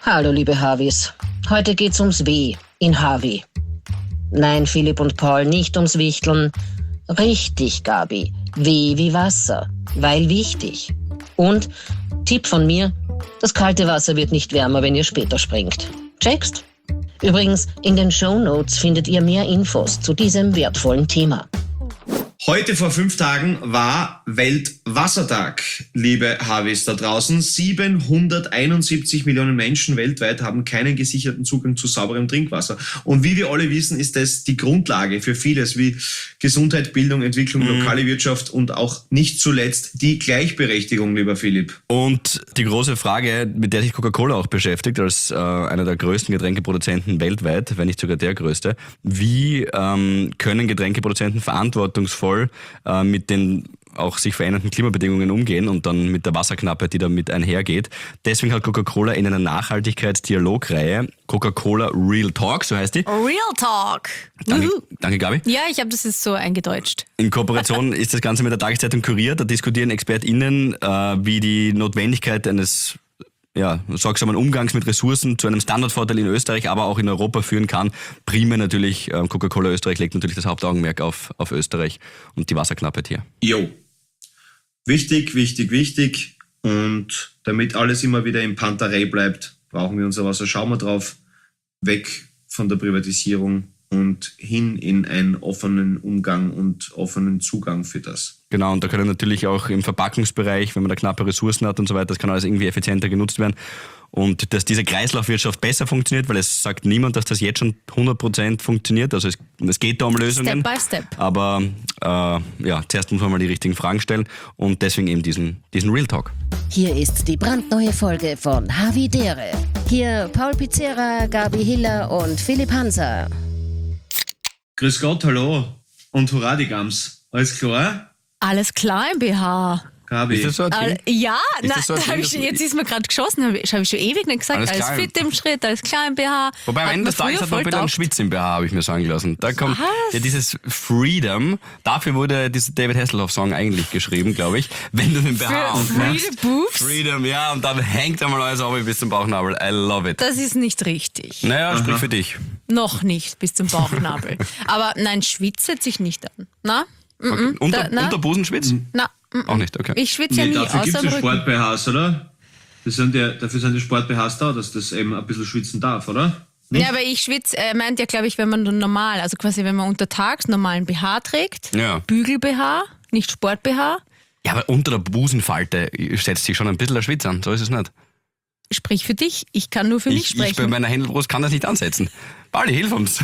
Hallo, liebe Harvis. Heute geht's ums W in Harvey. Nein, Philipp und Paul, nicht ums Wichteln. Richtig, Gabi. W wie Wasser. Weil wichtig. Und, Tipp von mir, das kalte Wasser wird nicht wärmer, wenn ihr später springt. Checkst? Übrigens, in den Shownotes findet ihr mehr Infos zu diesem wertvollen Thema. Heute vor 5 Tagen war Weltwassertag, liebe Harvis da draußen. 771 Millionen Menschen weltweit haben keinen gesicherten Zugang zu sauberem Trinkwasser. Und wie wir alle wissen, ist das die Grundlage für vieles wie Gesundheit, Bildung, Entwicklung, lokale Wirtschaft und auch nicht zuletzt die Gleichberechtigung, lieber Philipp. Und die große Frage, mit der sich Coca-Cola auch beschäftigt, als einer der größten Getränkeproduzenten weltweit, wenn nicht sogar der größte, wie können Getränkeproduzenten verantwortungsvoll mit den auch sich verändernden Klimabedingungen umgehen und dann mit der Wasserknappheit, die damit einhergeht. Deswegen hat Coca-Cola in einer Nachhaltigkeitsdialogreihe Coca-Cola Real Talk, so heißt die. Real Talk. Danke, Gabi. Ja, ich habe das jetzt so eingedeutscht. In Kooperation ist das Ganze mit der Tageszeitung Kurier. Da diskutieren ExpertInnen, wie die Notwendigkeit eines sorgsamen Umgangs mit Ressourcen zu einem Standardvorteil in Österreich, aber auch in Europa führen kann. Primär natürlich, Coca-Cola Österreich legt natürlich das Hauptaugenmerk auf Österreich und die Wasserknappheit hier. Jo. Wichtig. Und damit alles immer wieder im Panterei bleibt, brauchen wir unser Wasser. Schauen wir drauf, weg von der Privatisierung und hin in einen offenen Umgang und offenen Zugang für das. Genau, und da können natürlich auch im Verpackungsbereich, wenn man da knappe Ressourcen hat und so weiter, das kann alles irgendwie effizienter genutzt werden. Und dass diese Kreislaufwirtschaft besser funktioniert, weil es sagt niemand, dass das jetzt schon 100% funktioniert. Also es geht da um Lösungen. Step by Step. Aber zuerst muss man mal die richtigen Fragen stellen und deswegen eben diesen Real Talk. Hier ist die brandneue Folge von Havidere. Hier Paul Pizzera, Gabi Hiller und Philipp Hanser. Grüß Gott, hallo und hurra die Gams. Alles klar? Alles klar im BH. Gabi. Ist das so ein Ding? Ja, Ist das so ein Ding, jetzt ist mir gerade geschossen, habe ich schon ewig nicht gesagt. Alles fit im Schritt, alles klar im BH. Wobei am Ende des Tages hat man ein bisschen Schwitz im BH, habe ich mir sagen lassen. Da kommt ja dieses Freedom, dafür wurde dieser David Hasselhoff-Song eigentlich geschrieben, glaube ich. Wenn du den BH aufmachst. Freedom, ja, und dann hängt einmal alles auf bis zum Bauchnabel. I love it. Das ist nicht richtig. Naja, sprich für dich. Noch nicht bis zum Bauchnabel. Aber nein, Schwitz setze ich nicht an. Na? Okay. Unter Busenschwitz? Na. Auch nicht, okay. Ich schwitze ja nie, dafür außer gibt es ja am Rücken. Sport-BHs, oder? Dafür sind die Sport-BHs da, dass das eben ein bisschen schwitzen darf, oder? Nicht? Ja, aber ich schwitze, meint ja, glaube ich, wenn man normal, also quasi wenn man untertags normalen BH trägt, Ja. Bügel-BH, nicht Sport-BH. Ja, aber unter der Busenfalte setzt sich schon ein bisschen der Schwitz an, so ist es nicht. Sprich für dich, ich kann nur für mich sprechen. Ich bei meiner Händelbrust kann das nicht ansetzen. Pauli, hilf uns.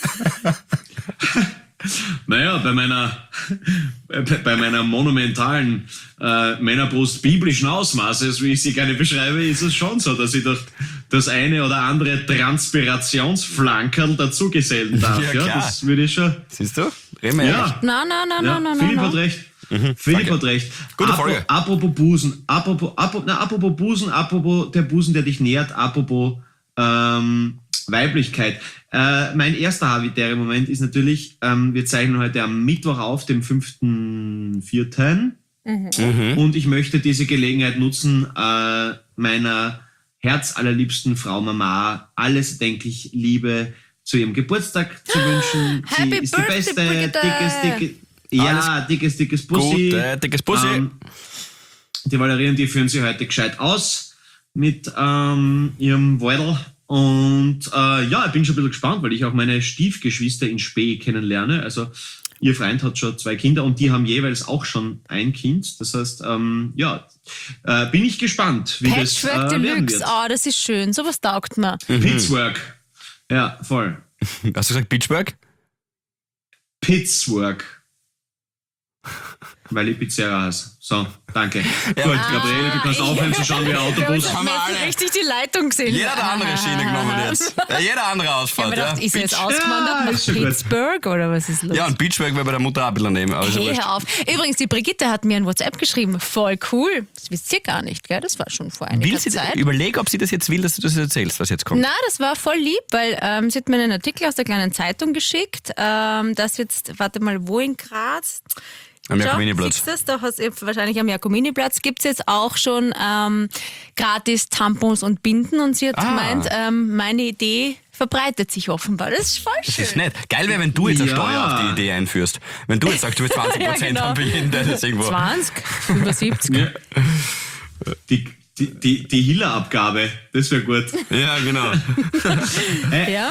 Naja, bei meiner monumentalen Männerbrust biblischen Ausmaßes, wie ich sie gerne beschreibe, ist es schon so, dass ich durch das eine oder andere Transpirationsflankerl dazugesellen darf. Ja, Ja, klar. das würde ich schon. Siehst du? Reden wir ehrlich. Nein. Philipp hat recht. Philipp hat recht. Gute Folge. Apropos Busen, apropos Busen, apropos der Busen, der dich nährt, apropos Weiblichkeit. Mein erster Havidere-Moment ist natürlich, wir zeichnen heute am Mittwoch auf, dem 5.4. Und ich möchte diese Gelegenheit nutzen, meiner herzallerliebsten Frau Mama alles erdenklich Liebe zu ihrem Geburtstag zu wünschen. Sie Happy ist die Birthday, Beste, Brigitte! dickes Bussi. Dickes Bussi. Die Valerie und die führen sie heute gescheit aus mit ihrem Weidel. Und ich bin schon ein bisschen gespannt, weil ich auch meine Stiefgeschwister in Spee kennenlerne. Also ihr Freund hat schon 2 Kinder und die haben jeweils auch schon ein Kind. Das heißt, bin ich gespannt, wie das Patchwork werden Deluxe, wird. das ist schön, sowas taugt mir. Pitchwork. Ja, voll. Hast du gesagt Pitchwork? Pitchwork. Weil ich Pizzeria heiße. So, danke. Gut, Gabriele, du kannst aufhören zu schauen wie ein Autobus. Ich habe jetzt richtig die Leitung gesehen. Jeder hat eine andere Schiene genommen jetzt. Ja, jede andere Ich habe Ausfahrt. mir gedacht, ist er jetzt Ja, ausgewandert nach ist schon gut. Pittsburgh oder was ist los? Ja, und Pitchwork wäre bei der Mutter auch ein bisschen nehmen. Aber ist ja Hey, wurscht. hör auf. Übrigens, die Brigitte hat mir ein WhatsApp geschrieben. Voll cool. Das wisst ihr gar nicht, gell? Das war schon vor einiger Zeit. Überleg, ob sie das jetzt will, dass du das erzählst, was jetzt kommt. Na, das war voll lieb, weil sie hat mir einen Artikel aus der kleinen Zeitung geschickt, dass jetzt, warte mal, wo in Graz? Am Schau, Jakominiplatz. siehst du das? Da hast du wahrscheinlich am Jakominiplatz gibt es jetzt auch schon gratis Tampons und Binden und sie hat gemeint, meine Idee verbreitet sich offenbar. Das ist voll schön. Das ist nett. Geil wäre, wenn du jetzt eine Ja. Steuer auf die Idee einführst. Wenn du jetzt sagst, du willst 20% Ja, genau. haben für jeden, der das irgendwo... 20, über 70. Ja. Die Hiller-Abgabe, das wäre gut. Ja, genau. Ja?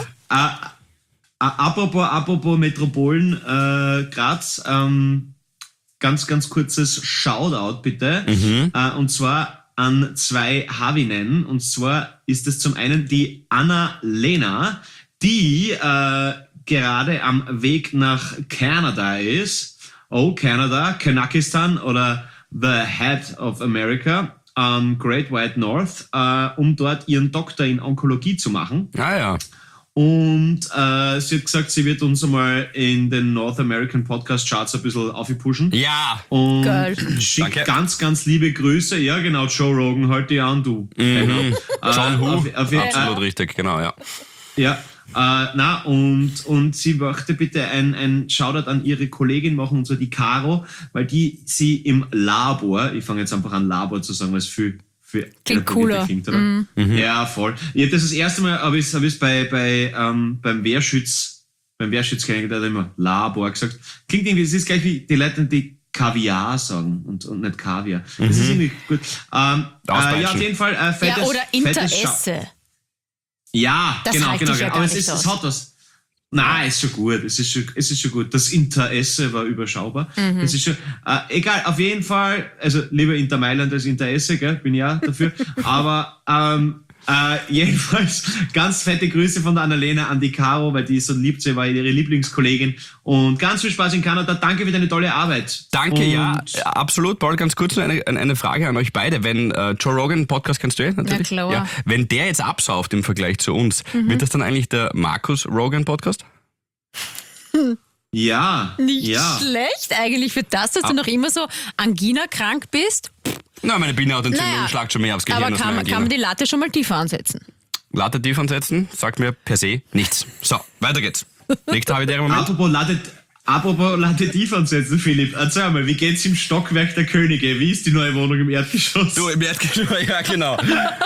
Apropos Metropolen, Graz, ganz kurzes Shoutout bitte. Und zwar an 2 Havinen. Und zwar ist es zum einen die Anna-Lena, die gerade am Weg nach Kanada ist. Oh, Kanada, Kanakistan oder The Head of America, Great White North, um dort ihren Doktor in Onkologie zu machen. Ah ja. Und sie hat gesagt, sie wird uns einmal in den North American Podcast Charts ein bisschen aufpushen. Ja. Und Geil. schickt Danke. ganz liebe Grüße. Ja, genau, Joe Rogan, halt die an, du. Genau. John Who. Absolut Absolut richtig, genau, ja. Ja, und sie möchte bitte ein Shoutout an ihre Kollegin machen, und zwar die Caro, weil sie im Labor, ich fange jetzt einfach an Labor zu sagen, weil es für Klingt cooler. klingt, oder? Ja, voll. Ich hab das erste Mal habe ich es beim Wehrschütz kennengelernt, der hat immer Labor gesagt. Klingt irgendwie, es ist gleich wie die Leute, die Kaviar sagen und nicht Kaviar. Das ist irgendwie gut. Ja, auf jeden Fall Ja, oder fettes Interesse. Ja, Das genau. reicht dich ja gar Aber nicht es aus. hat was. Nein, ist schon gut. Es ist schon gut. Das Interesse war überschaubar. Das ist schon, egal, auf jeden Fall, also lieber Inter Mailand als Interesse, gell, bin ja dafür. Aber, jedenfalls ganz fette Grüße von der Annalena an die Caro, weil die ist so lieb, sie war ihre Lieblingskollegin. Und ganz viel Spaß in Kanada. Danke für deine tolle Arbeit. Danke, und ja, absolut. Paul, ganz kurz noch eine Frage an euch beide. Wenn Joe Rogan, Podcast kennst du ja natürlich? Ja, klar. Ja, wenn der jetzt absauft im Vergleich zu uns, wird das dann eigentlich der Markus Rogan Podcast? Ja. Nicht ja. schlecht eigentlich für das, dass du noch immer so Angina krank bist. Na, meine Bindehautentzündung Naja, schlagt schon mehr aufs Gehirn Aber als kann meine man die Latte schon mal tiefer ansetzen? Latte tief ansetzen, sagt mir per se nichts. So, weiter geht's. Nächster habe ich der Moment. Apropos Latte tief ansetzen, Philipp. Erzähl mal, wie geht's im Stockwerk der Könige? Wie ist die neue Wohnung im Erdgeschoss? Du, im Erdgeschoss, ja genau.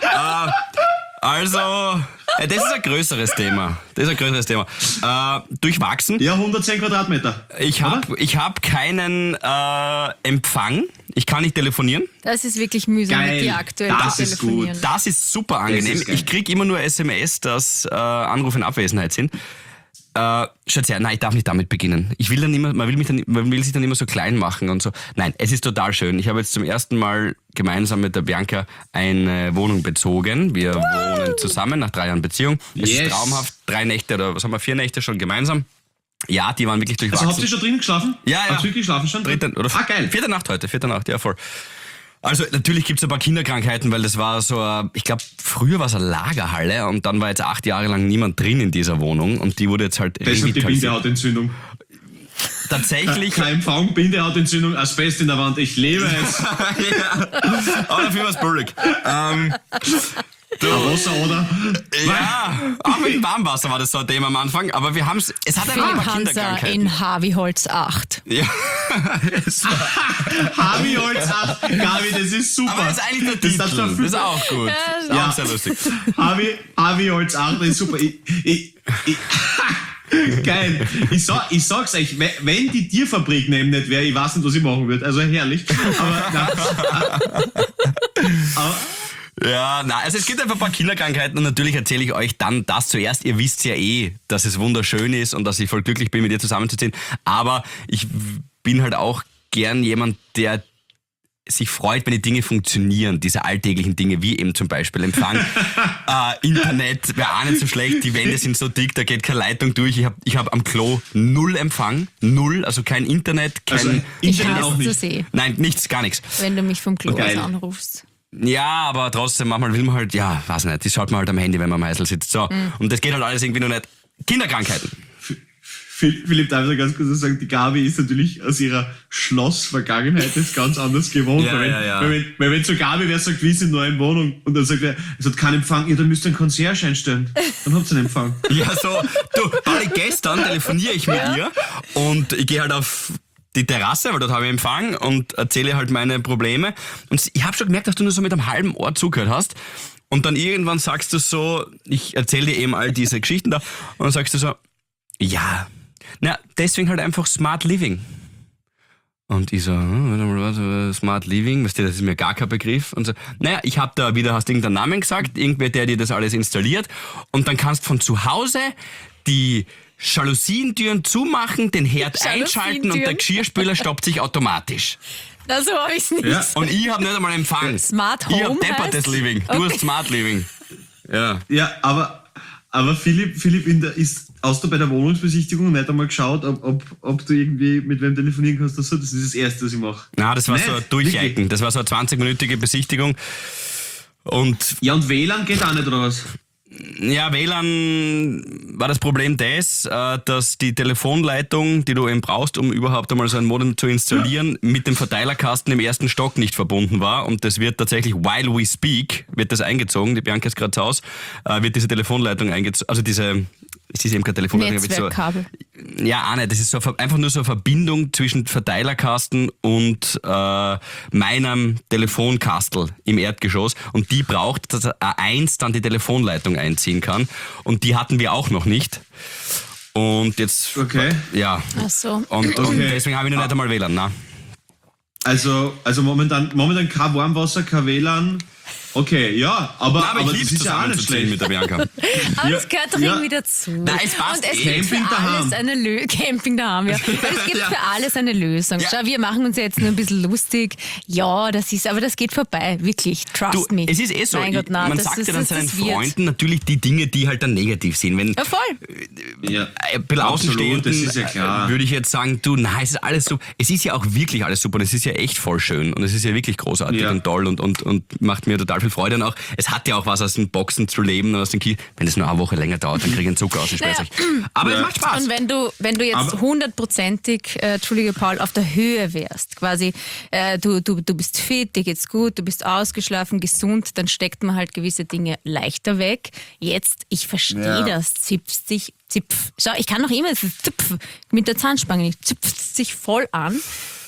Also, das ist ein größeres Thema. Durchwachsen. Ja, 110 Quadratmeter. Ich hab keinen Empfang. Ich kann nicht telefonieren. Das ist wirklich mühsam Geil. mit dir aktuell Das zu ist telefonieren. gut. Das ist super angenehm. ist geil. Ich krieg immer nur SMS, dass Anrufe in Abwesenheit sind. Schatz, nein, ich darf nicht damit beginnen. Ich will dann immer, man will sich dann immer so klein machen und so. Nein, es ist total schön. Ich habe jetzt zum ersten Mal gemeinsam mit der Bianca eine Wohnung bezogen. Wir wohnen zusammen nach 3 Jahren Beziehung. Es ist traumhaft. 3 Nächte oder was haben wir, 4 Nächte schon gemeinsam. Ja, die waren wirklich durchwachsen. Also habt ihr schon drinnen geschlafen? Ja. Habt ihr wirklich geschlafen schon? Geil. 4. Nacht heute, 4. Nacht, ja voll. Also natürlich gibt's ein paar Kinderkrankheiten, weil das war so, ich glaube, früher war es eine Lagerhalle und dann war jetzt 8 Jahre lang niemand drin in dieser Wohnung und die wurde jetzt halt Deshalb die revitalisiert. Bindehautentzündung. Tatsächlich. Kein Empfang, Bindehautentzündung, Asbest in der Wand. Ich lebe es. Ja, aber dafür war's billig. Wasser, oder? Ja, auch mit dem Warmwasser war das so ein Thema am Anfang, aber es hat einfach Philipp ein paar Hanser Kinderkrankheiten. in Harveyholz 8. Ja, es war, Harveyholz 8. Gabi, das ist super. aber das ist eigentlich der Titel. darfst du Das ist auch gut. Das ist auch sehr lustig. Harveyholz 8 ist super. Geil. Ich sag's euch, wenn die Tierfabrik neben nicht wäre, ich weiß nicht, was ich machen würde. Also herrlich. Aber Ja, also es gibt einfach ein paar Kinderkrankheiten und natürlich erzähle ich euch dann das zuerst. Ihr wisst ja dass es wunderschön ist und dass ich voll glücklich bin, mit dir zusammenzuziehen. Aber ich bin halt auch gern jemand, der sich freut, wenn die Dinge funktionieren, diese alltäglichen Dinge, wie eben zum Beispiel Empfang, Internet, wäre auch nicht so schlecht, die Wände sind so dick, da geht keine Leitung durch, ich hab am Klo 0 Empfang, 0, also kein Internet, kein... Also Ich Internet auch hasse zu nicht. sehen, Nein, nichts, gar nichts. wenn du mich vom Klo aus Geil. anrufst. Ja, aber trotzdem, manchmal will man halt, ja, weiß nicht, das schaut man halt am Handy, wenn man am Eisel sitzt. So, und das geht halt alles irgendwie noch nicht. Kinderkrankheiten. Philipp, darf ich da ganz kurz sagen, die Gabi ist natürlich aus ihrer Schlossvergangenheit das ganz anders gewohnt. Ja, weil, ja. weil wenn so Gabi wer sagt, wie ist in neuen Wohnung und dann sagt er, es hat keinen Empfang, ja, dann müsst ihr einen Concierge einstellen. Dann habt ihr einen Empfang. Ja, so, du, Pauli, gestern telefoniere ich mit ihr und ich gehe halt auf die Terrasse, weil dort habe ich Empfang und erzähle halt meine Probleme. Und ich habe schon gemerkt, dass du nur so mit einem halben Ohr zugehört hast. Und dann irgendwann sagst du so, ich erzähle dir eben all diese Geschichten da, und dann sagst du so, ja, na, deswegen halt einfach Smart Living. Und ich so, Smart Living, das ist mir gar kein Begriff. Und so, naja, ich habe da wieder, hast irgendeinen Namen gesagt, irgendwer, der dir das alles installiert. Und dann kannst von zu Hause die Jalousientüren zumachen, den Herd einschalten und der Geschirrspüler stoppt sich automatisch. Na, so habe ich es nicht. Ja. Und ich habe nicht einmal Empfang. Smart Ich Home habe deppertes heißt? Living. Du hast Smart Living. Ja. Ja, aber Philipp, hast du bei der Wohnungsbesichtigung nicht einmal geschaut, ob du irgendwie mit wem telefonieren kannst? Das ist das Erste, was ich mache. Na, das war so ein Nicht? Durcheiken. Wirklich? Das war so eine 20-minütige Besichtigung. Und Ja, und WLAN geht auch nicht, oder was? ja, WLAN war das Problem dass die Telefonleitung, die du eben brauchst, um überhaupt einmal so ein Modem zu installieren, mit dem Verteilerkasten im ersten Stock nicht verbunden war. Und das wird tatsächlich, while we speak, wird das eingezogen. Die Bianca ist gerade zu Hause, wird diese Telefonleitung eingezogen. Also es ist eben keine Telefonleitung. Netzwerkkabel. Ja, auch nicht. Das ist so einfach nur so eine Verbindung zwischen Verteilerkasten und meinem Telefonkastel im Erdgeschoss. Und die braucht, dass A1 dann die Telefonleitung einziehen kann. Und die hatten wir auch noch nicht. Und jetzt... Okay. Ja. Ach so. Und Okay. deswegen habe ich noch nicht einmal WLAN. Nein. Also momentan kein Warmwasser, kein WLAN. Okay, ja, aber Nein, aber das ich liebe ist ja auch nicht zusammenzuziehen mit schlecht. der Bianca. Aber Ja, es gehört doch ja. irgendwie dazu. Nein, es passt Und es eh. gibt für Camping daheim. alles eine Lösung. Camping daheim, ja. Und es gibt für alles eine Lösung. Ja. Schau, wir machen uns jetzt nur ein bisschen lustig. Ja, aber das geht vorbei. Wirklich. Trust me. Es ist eh so, Mein Gott, nein, man das sagt ist- ja dann das seinen wird. Freunden natürlich die Dinge, die halt dann negativ sind. Wenn Ja, voll. Ja, ein bisschen absolut, Außenstehenden, das ist ja klar. würde ich jetzt sagen, du, nein, es ist alles super. Es ist ja auch wirklich alles super und es ist ja echt voll schön und es ist ja wirklich großartig Ja. und toll und macht mir total viel Freude. Und auch, es hat ja auch was aus den Boxen zu leben und aus den wenn es nur eine Woche länger dauert, dann kriege ich einen Zucker aus, ich weiß nicht. Aber es macht Spaß. Und wenn du jetzt Aber- 100%ig, Entschuldige Paul, auf der Höhe wärst, quasi du bist fit, dir geht's gut, du bist ausgeschlafen, gesund, dann steckt man halt gewisse Dinge leichter weg. Jetzt, ich verstehe Ja. das, Schau, ich kann noch immer zipf mit der Zahnspange nicht, zipft sich voll an.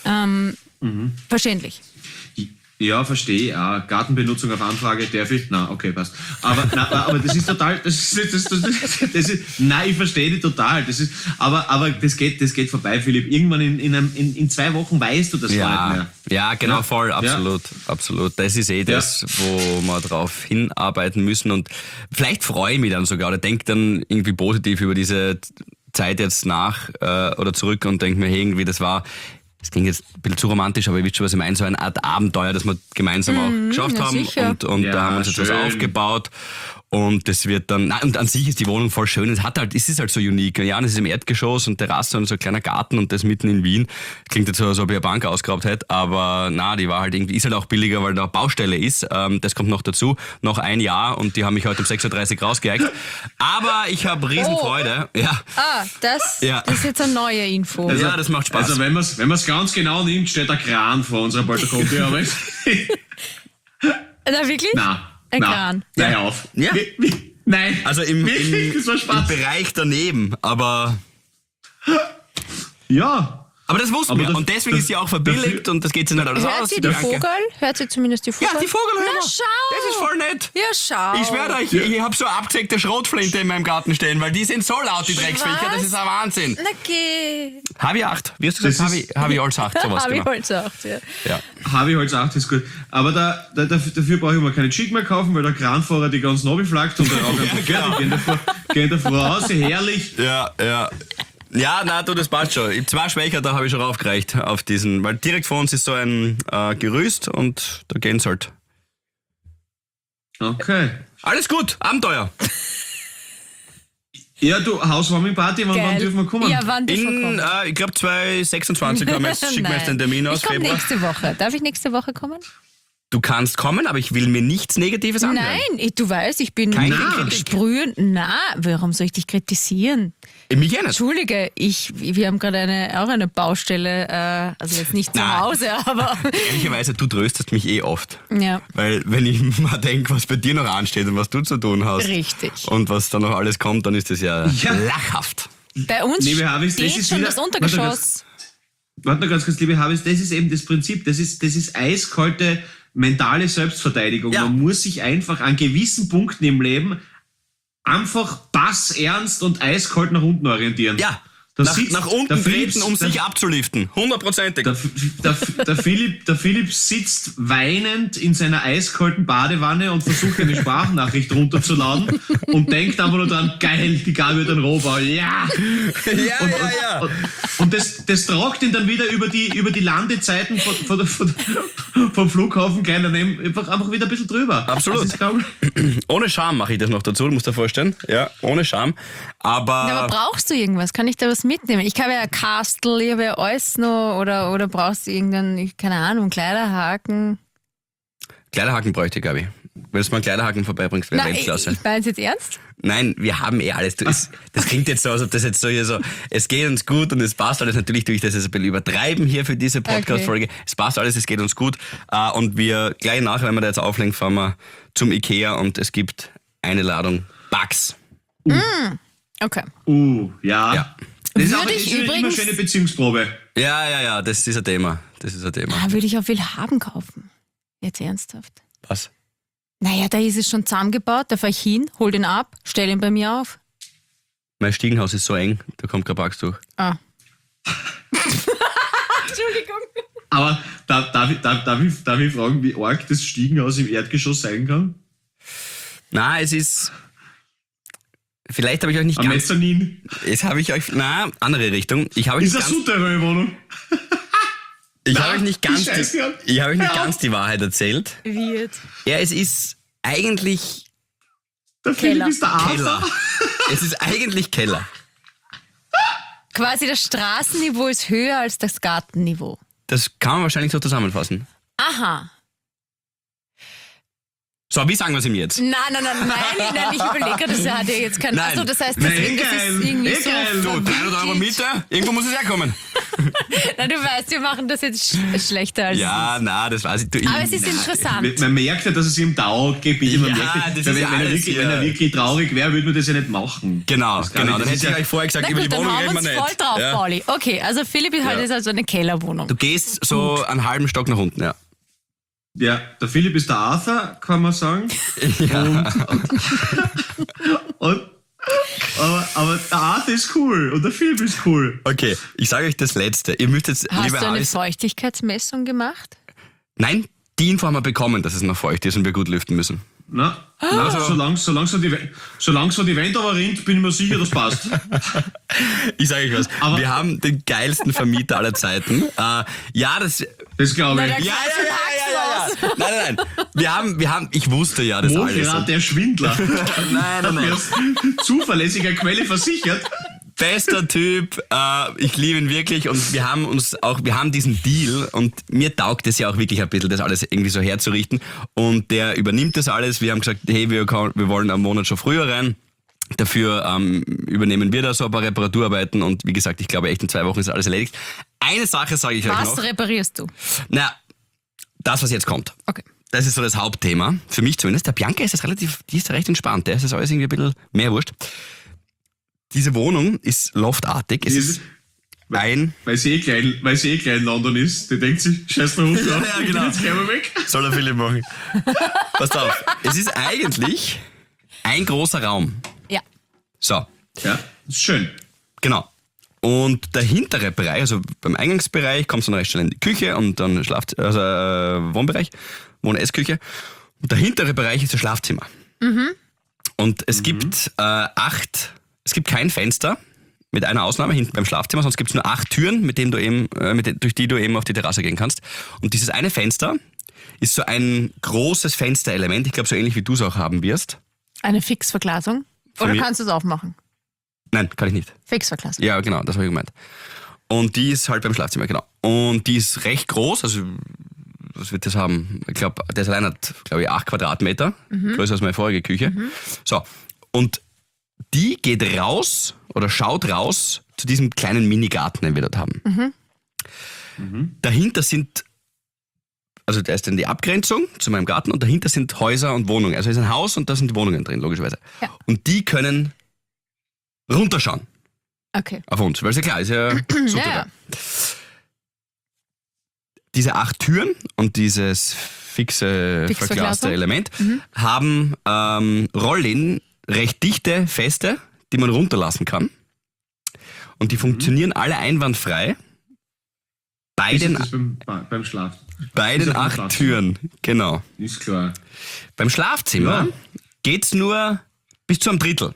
Verständlich. Ja, verstehe. Gartenbenutzung auf Anfrage, darf ich? Na, okay, passt. Aber das ist total, das ist, nein, ich verstehe dich total. Aber das geht vorbei, Philipp. Irgendwann in 2 Wochen weißt du das gar nicht mehr. Ja, genau, Ja. voll, absolut, absolut. Das ist das, wo wir drauf hinarbeiten müssen und vielleicht freue ich mich dann sogar oder denke dann irgendwie positiv über diese Zeit jetzt nach oder zurück und denke mir, hey, irgendwie das klingt jetzt ein bisschen zu romantisch, aber ihr wisst schon, was ich meine, so eine Art Abenteuer, das wir gemeinsam auch geschafft ja, haben sicher. und Ja, da haben wir uns jetzt was schön. aufgebaut und das wird dann, und an sich ist die Wohnung voll schön, es ist halt so unique, ja, und es ist im Erdgeschoss und Terrasse und so ein kleiner Garten und das mitten in Wien, klingt jetzt so, als ob ich eine Bank ausgeraubt hätte, aber die war halt irgendwie, ist halt auch billiger, weil da Baustelle ist, das kommt noch dazu, noch ein Jahr und die haben mich heute um 6.30 Uhr rausgeeicht, aber ich habe Riesenfreude, ja. Das Ja. ist jetzt eine neue Info. Ja, das macht Spaß. Also wenn man es ganz genau nimmt, steht ein Kran vor unserer Balkontür. Aber Na, wirklich? na, Ein na, Kran. Nein, auf. Ja. Nein. Also im das war Spaß. Bereich daneben, aber Ja. das wussten Aber wir das- und deswegen ist sie auch verbilligt dafür- und das geht sich nicht alles Hört aus. sie die Bianca. Vogel? Hört sie zumindest die Vogel? Ja, die Vogel hören Na, wir. schau. Das ist voll nett. Ja, schau. Ich schwöre euch, ich habe so eine abgesägte Schrotflinte in meinem Garten stehen, weil die sind so laut, die Drecksviecher, das Was? ist ein Wahnsinn. Na, geh. Habe ich 8. Wie hast du gesagt? Das ist- Habe ich alles 8, sowas Hab ich genau. halt gesagt, ja. Ja. Habe ich halt auch, das ist gut. Aber dafür brauche ich mir keine Chick mehr kaufen, weil der Kranfahrer die ganzen runterflaggt und der Rauch einfach fertig. Gehen davor raus, herrlich. Ja. Ja, na du, das passt schon. Ich hab 2 Schwächer, da habe ich schon raufgereicht auf diesen, weil direkt vor uns ist so ein Gerüst und da gehen's halt. Okay. Alles gut, Abenteuer. Ja, du, Housewarming-Party, wann Geil. dürfen wir kommen? Ja, wann dürfen wir kommen? Ich glaube 2026 schicken wir jetzt Nein. den Termin aus, Ich komme Februar. nächste Woche. Darf ich nächste Woche kommen? Du kannst kommen, aber ich will mir nichts Negatives anhören. Nein, du weißt, ich bin Keine nicht Kritik. sprühen. Na, warum soll ich dich kritisieren? Mich ja nicht. Entschuldige, wir haben gerade auch eine Baustelle, also jetzt nicht zu Nein. Hause, aber Ehrlicherweise, du tröstest mich eh oft. ja. Weil wenn ich mal denke, was bei dir noch ansteht und was du zu tun hast. Richtig. Und was da noch alles kommt, dann ist das ja Ja. lachhaft. Bei uns Liebe Harvis, das steht ist schon wieder- das Untergeschoss. warte noch ganz kurz, liebe Habis, das ist eben das Prinzip, das ist eiskalte mentale Selbstverteidigung. Ja. Man muss sich einfach an gewissen Punkten im Leben einfach passernst und eiskalt nach unten orientieren. Ja, Da nach sitzt- unten der Philipp- treten, um der- sich abzuliften. 100%ig. Der Philipp sitzt weinend in seiner eiskalten Badewanne und versucht eine Sprachnachricht runterzuladen und denkt aber nur dran, geil, die Gabi wird ein Rohbau, ja! Ja. Und das tragt ihn dann wieder über die Landezeiten vom Flughafen gleich daneben einfach wieder ein bisschen drüber. Absolut. Das ist, glaub ich, Ohne Scham mache ich das noch dazu, du musst dir vorstellen. Ja, ohne Scham. Aber, Ja, aber brauchst du irgendwas? Kann ich da was mitnehmen? Ich habe ja ein Kastel, ich habe ja alles noch. Oder brauchst du irgendeinen, keine Ahnung, Kleiderhaken? Kleiderhaken bräuchte ich, glaube ich. Wenn du mal einen Kleiderhaken vorbeibringst, wäre Nein, Weltklasse. ich meine es jetzt ernst? Nein, wir haben alles. Das klingt jetzt so, als ob das jetzt so hier so, es geht uns gut und es passt alles. Natürlich tue ich das jetzt ein bisschen übertreiben hier für diese Podcast-Folge. Es passt alles, es geht uns gut. Und wir gleich nachher, wenn wir da jetzt auflegen, fahren wir zum Ikea und es gibt eine Ladung Bugs. Okay. ja. Ja. Das ist Würde aber ich immer eine übrigens- schöne Beziehungsprobe. Ja, das ist ein Thema. Das ist ein Thema. Würde ich auch Willhaben kaufen. Jetzt ernsthaft. Was? Naja, da ist es schon zusammengebaut, da fahre ich hin, hol den ab, stell ihn bei mir auf. Mein Stiegenhaus ist so eng, da kommt kein Bugs durch. Ah. Entschuldigung. Aber darf ich fragen, wie arg das Stiegenhaus im Erdgeschoss sein kann? Na, es ist. Vielleicht habe ich euch nicht Am ganz. Mezzanin? Jetzt habe ich euch. Na, andere Richtung. Ich habe euch Ist nicht eine ganz. souterrain Wohnung? Ich Na, habe euch nicht die ganz. Scheiße. Ich habe euch nicht Ja. ganz die Wahrheit erzählt. Wie jetzt? Ja, es ist eigentlich Der Philipp Keller. ist der Arthur. Keller. Es ist eigentlich Keller. Quasi das Straßenniveau ist höher als das Gartenniveau. Das kann man wahrscheinlich so zusammenfassen. Aha. So, wie sagen wir es ihm jetzt? Nein, ich überlege gerade, das hat ja jetzt kein... Nein. Achso, das heißt, Nein, das geil. ist irgendwie so... Geil. So, 300 Euro Miete, irgendwo muss es herkommen. Nein, du weißt, wir machen das jetzt schlechter als... Ja, na, das weiß ich. Du, Aber es ist interessant. Man merkt ja, dass es ihm taugt, Gebiet. Man Ja, merkt, das wenn, ist ja wenn, er alles wirklich, hier. wenn er wirklich traurig wäre, würde man das ja nicht machen. Genau, Das kann genau. ich- Dann das hätte ist ich euch vorher gesagt, Na über gut, die dann Wohnung hauen wir reden uns wir voll nicht. drauf, Ja. Pauli. Okay, also Philipp ist halt jetzt also eine Kellerwohnung. Du gehst so einen halben Stock nach unten, ja. Ja, der Philipp ist der Arthur, kann man sagen. Aber der Arthur ist cool und der Philipp ist cool. Okay, ich sage euch das Letzte. Ihr müsst jetzt, Hast liebe du eine Alice, Feuchtigkeitsmessung gemacht? nein, die Info haben wir bekommen, dass es noch feucht ist und wir gut lüften müssen. Na, solange so die Wand aber rinnt, bin ich mir sicher, das passt. Ich sage euch was, Aber- wir haben den geilsten Vermieter aller Zeiten. Ja, das... Das glaube ich. Na, Ja. Nein. Wir haben, ich wusste ja das alles. Mochirat, der Schwindler. Nein. Mir aus zuverlässiger Quelle versichert. Bester Typ, ich liebe ihn wirklich und wir haben diesen Deal und mir taugt es ja auch wirklich ein bisschen, das alles irgendwie so herzurichten und der übernimmt das alles. Wir haben gesagt, hey, wir wollen einen Monat schon früher rein. Dafür übernehmen wir da so ein paar Reparaturarbeiten und wie gesagt, ich glaube echt in 2 Wochen ist alles erledigt. Eine Sache sage ich euch Was noch. reparierst du? Na, das, was jetzt kommt. Okay. Das ist so das Hauptthema, für mich zumindest. Der Bianca ist das die ist recht entspannt, der ist das alles irgendwie ein bisschen mehr wurscht. Diese Wohnung ist loftartig, es ist ein... Weil sie eh klein in London ist, die denkt sich, scheiß drauf, Ja, genau. jetzt gehen wir weg. Soll der Philipp machen. Passt auf, es ist eigentlich ein großer Raum. Ja. So, Ja, ist schön. genau. Und der hintere Bereich, also beim Eingangsbereich, kommst du dann recht schnell in die Küche und dann Wohnbereich, Wohn-Essküche. Und der hintere Bereich ist das Schlafzimmer. Und es gibt es gibt kein Fenster, mit einer Ausnahme hinten beim Schlafzimmer, sonst gibt es nur 8 Türen, durch die du eben auf die Terrasse gehen kannst. Und dieses eine Fenster ist so ein großes Fensterelement, ich glaube so ähnlich wie du es auch haben wirst. Eine Fixverglasung? Von Oder mir- kannst du es aufmachen? Nein, kann ich nicht. Fixverglasung. Ja, genau, das habe ich gemeint. Und die ist halt beim Schlafzimmer, genau. Und die ist recht groß, also was wird das haben? Ich glaube, das allein hat, glaube ich, 8 Quadratmeter, größer als meine vorige Küche. So, und die geht raus oder schaut raus zu diesem kleinen Minigarten, den wir dort haben. Dahinter sind, also da ist dann die Abgrenzung zu meinem Garten und dahinter sind Häuser und Wohnungen. Also es ist ein Haus und da sind die Wohnungen drin, logischerweise. Ja. Und die können runterschauen Okay. auf uns, weil ist ja klar, ist ja super. Ja. diese 8 Türen und dieses fixe verglaste Element haben Rollläden, recht dichte, feste, die man runterlassen kann. Und die funktionieren alle einwandfrei. Bei Ist den, das beim Schlaf? bei Ist den das beim 8 Schlafen? Türen, genau. Ist klar. Beim Schlafzimmer Ja. geht's nur bis zu einem Drittel.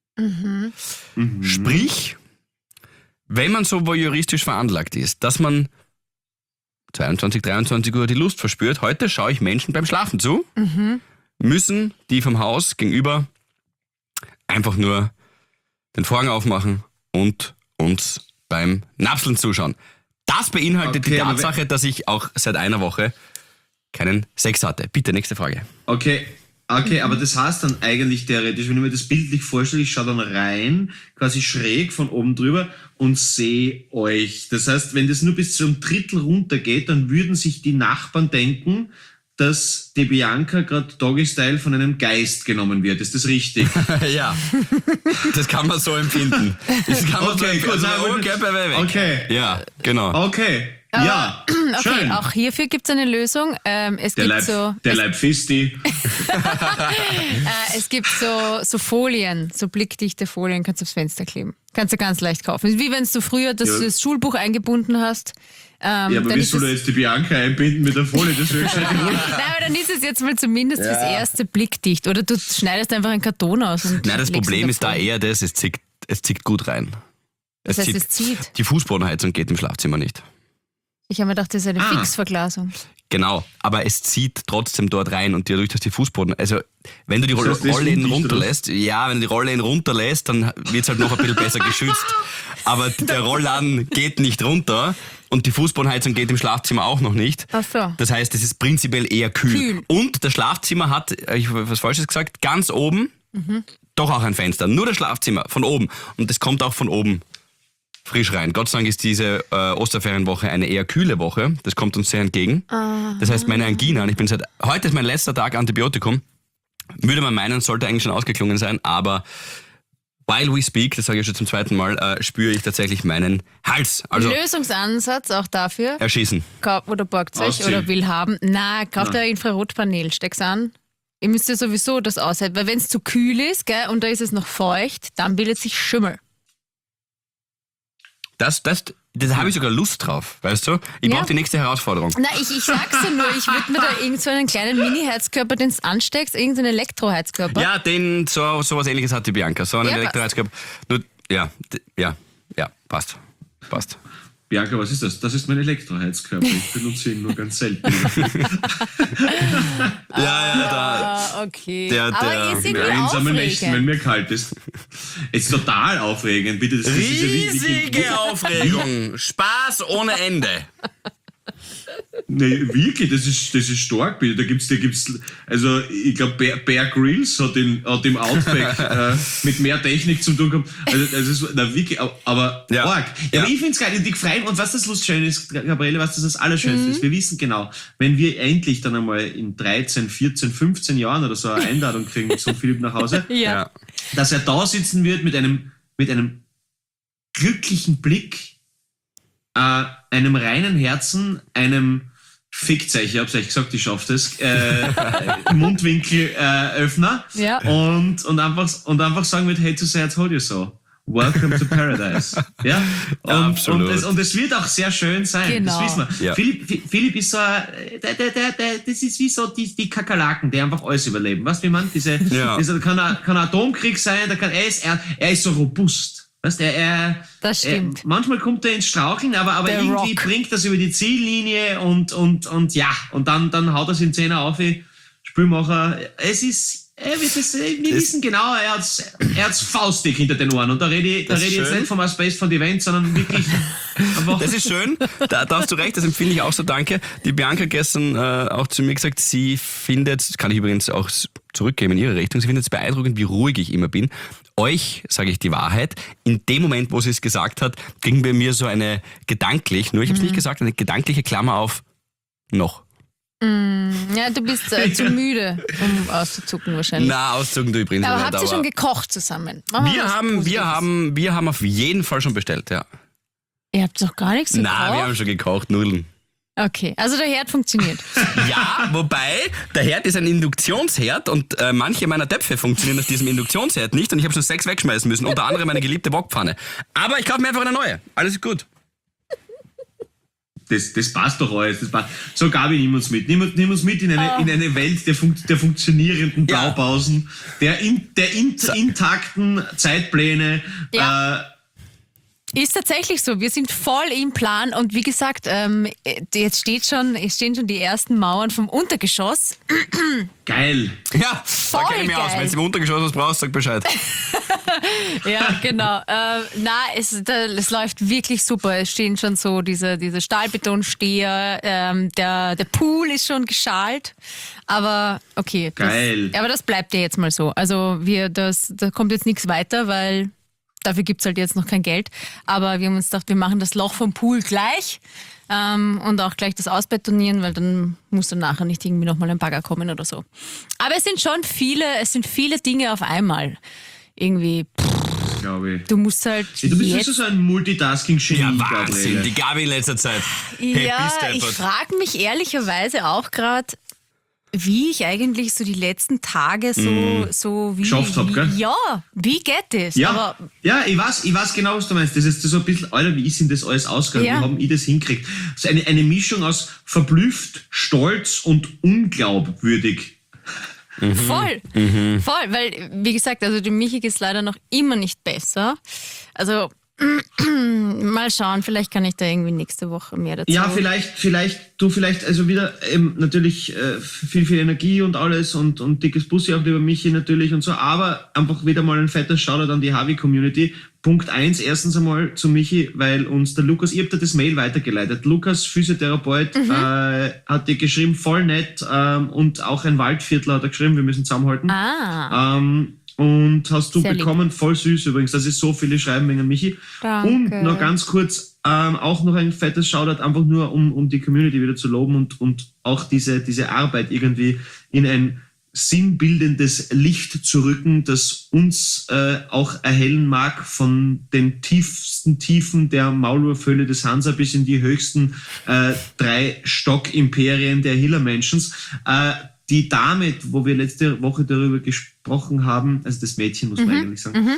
Sprich, wenn man so voyeuristisch veranlagt ist, dass man 22, 23 Uhr die Lust verspürt, heute schaue ich Menschen beim Schlafen zu, müssen die vom Haus gegenüber einfach nur den Vorhang aufmachen und uns beim Napseln zuschauen. Das beinhaltet die Okay, aber Tatsache, dass ich auch seit einer Woche keinen Sex hatte. Bitte, nächste Frage. Okay, aber das heißt dann eigentlich theoretisch, wenn ich mir das bildlich vorstelle, ich schaue dann rein, quasi schräg von oben drüber und sehe euch. Das heißt, wenn das nur bis zu einem Drittel runtergeht, dann würden sich die Nachbarn denken, dass die Bianca gerade Doggy-Style von einem Geist genommen wird. Ist das richtig? Ja, das kann man so empfinden. Das kann man Okay, so empfinden. gut, okay. Ja, genau. Okay, ja, Okay, schön. auch hierfür gibt es eine Lösung. Es Der Leib Fisti. gibt so Folien, so blickdichte Folien, kannst du aufs Fenster kleben. Kannst du ganz leicht kaufen. Wie wenn du früher das Schulbuch eingebunden hast. Ja, aber dann wie ist soll es- er jetzt die Bianca einbinden mit der Folie? Das wäre gescheit genug. Nein, aber dann ist es jetzt mal zumindest fürs erste blickdicht. Oder du schneidest einfach einen Karton aus. Und Nein, das legst Problem ihn ist da davor. eher das, es zieht gut rein. Das heißt, es zieht. Die Fußbodenheizung geht im Schlafzimmer nicht. Ich habe mir gedacht, das ist eine Ah. Fixverglasung. Genau, aber es zieht trotzdem dort rein und dadurch, dass die Fußboden, also wenn du die Das heißt, das ist Rollläden undicht, runterlässt, ja, wenn du die Rollläden runterlässt, dann wird's halt noch ein bisschen besser geschützt. Aber der Rollladen geht nicht runter und die Fußbodenheizung geht im Schlafzimmer auch noch nicht. Ach so. Das heißt, es ist prinzipiell eher kühl. Kühl. Und das Schlafzimmer hat, ich habe was Falsches gesagt, ganz oben doch auch ein Fenster. Nur das Schlafzimmer von oben. Und das kommt auch von oben frisch rein. Gott sei Dank ist diese Osterferienwoche eine eher kühle Woche. Das kommt uns sehr entgegen. Das heißt, meine Angina, und heute ist mein letzter Tag Antibiotikum, würde man meinen, sollte eigentlich schon ausgeklungen sein, aber while we speak, das sage ich schon zum zweiten Mal, spüre ich tatsächlich meinen Hals. Also Lösungsansatz auch dafür, erschießen. oder borgt euch Ausziehen. oder will haben. Na, kauft ein Infrarotpanel, steck's an. Ihr müsst ja sowieso das aushalten, weil wenn es zu kühl ist, gell, und da ist es noch feucht, dann bildet sich Schimmel. Das habe ich sogar Lust drauf, weißt du? Ich Ja. brauche die nächste Herausforderung. Na, ich sag's dir nur, ich würde mir da irgend so einen kleinen Mini-Heizkörper, den du ansteckst, irgendeinen Elektroheizkörper. Ja, sowas ähnliches hat die Bianca. So einen Ja, Elektroheizkörper. Nur, ja, passt. Bianca, was ist das? Das ist mein Elektroheizkörper. Ich benutze ihn nur ganz selten. Okay. Der- Aber der- ist irgendwie In einsamen Nächten, wenn aufregend. mir kalt ist. Es ist total aufregend. Bitte, das ist ja Riesige Aufregung. Spaß ohne Ende. Nee, wirklich, das ist stark, bitte. Da gibt's, also ich glaube, Bear Grylls hat im Outback mit mehr Technik zu tun gehabt. Also es ist, na wirklich, aber Ja. arg. Ja, Ja. aber ich find's geil, die freuen. Und was das Schöne ist, Gabriele, was das Allerschönste ist, wir wissen genau, wenn wir endlich dann einmal in 13, 14, 15 Jahren oder so eine Einladung kriegen zum Philipp nach Hause, Ja. dass er da sitzen wird mit einem glücklichen Blick, einem reinen Herzen, fickt euch, ich hab's euch gesagt, ich schaff das, Mundwinkelöffner Ja. und einfach sagen wird, hey, to say I told you so. Welcome to Paradise. Ja? Absolut. Und es wird auch sehr schön sein, Genau. das wissen wir. Ja. Philipp ist so, das ist wie so die Kakerlaken, die einfach alles überleben. Weißt du, wie man? Ja. Kann ein Atomkrieg sein, er ist so robust. Weißt, Das stimmt. Manchmal kommt er ins Straucheln, aber Der irgendwie Rock. bringt das über die Ziellinie und dann haut er es in Zehner auf, wie Spielmacher. Es ist, wir wissen genau, er hat's faustdick hinter den Ohren. Und da rede ich jetzt schön. nicht vom Space von Event, sondern wirklich einfach. Das ist schön, da hast du recht, das empfinde ich auch so, danke. Die Bianca gestern auch zu mir gesagt, sie findet, das kann ich übrigens auch zurückgeben in ihre Richtung, sie findet es beeindruckend, wie ruhig ich immer bin. Euch sage ich die Wahrheit, in dem Moment, wo sie es gesagt hat, ging bei mir so eine gedanklich, nur ich habe es nicht gesagt, eine gedankliche Klammer auf noch. Ja, du bist zu müde, um auszuzucken wahrscheinlich. Na, auszogen du übrigens. aber nicht, habt ihr schon gekocht zusammen? Machen wir was haben Positives. auf jeden Fall schon bestellt, ja. Ihr habt doch gar nichts gekocht? Na, wir haben schon gekocht, Nudeln. Okay, also der Herd funktioniert. Ja, wobei, der Herd ist ein Induktionsherd und manche meiner Töpfe funktionieren auf diesem Induktionsherd nicht und ich habe schon 6 wegschmeißen müssen, unter anderem meine geliebte Wokpfanne. Aber ich kaufe mir einfach eine neue. Alles ist gut. Das passt doch alles. Das passt. So, Gabi, nimm uns mit. Nimm uns mit in eine Welt der funktionierenden Ja. Blaupausen, der intakten Zeitpläne. Ja. Ist tatsächlich so. Wir sind voll im Plan und wie gesagt, jetzt stehen schon die ersten Mauern vom Untergeschoss. Geil. Ja, Voll da kenne ich mich aus. geil. Wenn du im Untergeschoss was brauchst, sag Bescheid. Ja, genau. Es läuft wirklich super. Es stehen schon so diese Stahlbetonsteher. Der Pool ist schon geschalt. Aber okay. Geil. Aber das bleibt ja jetzt mal so. Also da kommt jetzt nichts weiter, weil dafür gibt es halt jetzt noch kein Geld. Aber wir haben uns gedacht, wir machen das Loch vom Pool gleich und auch gleich das ausbetonieren, weil dann muss dann nachher nicht irgendwie nochmal ein Bagger kommen oder so. Aber es sind viele Dinge auf einmal. Irgendwie, Glaube ich. du musst halt Du bist jetzt... ja so ein Multitasking-Genie, Ja, Wahnsinn. Gabriele. Die Gabi in letzter Zeit. Ja, bist ich deppert. frage mich ehrlicherweise auch gerade, wie ich eigentlich so die letzten Tage so wie... Geschafft hab, gell? Ja, wie geht das? Ja, Aber ja, ich weiß genau, was du meinst. Das ist so ein bisschen, Alter, wie ist denn das alles ausgegangen? Ja. Wie haben ich das hinkriegt? So eine Mischung aus verblüfft, stolz und unglaubwürdig. voll, weil, wie gesagt, also dem Michi geht's leider noch immer nicht besser. Also, mal schauen, vielleicht kann ich da irgendwie nächste Woche mehr dazu. Ja, vielleicht, also wieder natürlich viel Energie und alles und dickes Bussi auch über Michi natürlich und so, aber einfach wieder mal ein fetter Shoutout an die Harvey-Community. Punkt 1, erstens einmal zu Michi, weil uns der Lukas, ich hab dir das Mail weitergeleitet. Lukas, Physiotherapeut, hat dir geschrieben, voll nett, und auch ein Waldviertler hat er geschrieben, wir müssen zusammenhalten. Und hast du Sehr lieb. bekommen, voll süß übrigens, das ist so viele schreiben wegen Michi. Danke. Und noch ganz kurz, auch noch ein fettes Shoutout, einfach nur um die Community wieder zu loben und auch diese Arbeit irgendwie in ein sinnbildendes Licht zu rücken, das uns auch erhellen mag von den tiefsten Tiefen der Maulwurfhöhle des Hansa bis in die höchsten 3 Stockimperien der Hiller-Menschens. Die Dame, wo wir letzte Woche darüber gesprochen haben, also das Mädchen muss man eigentlich sagen,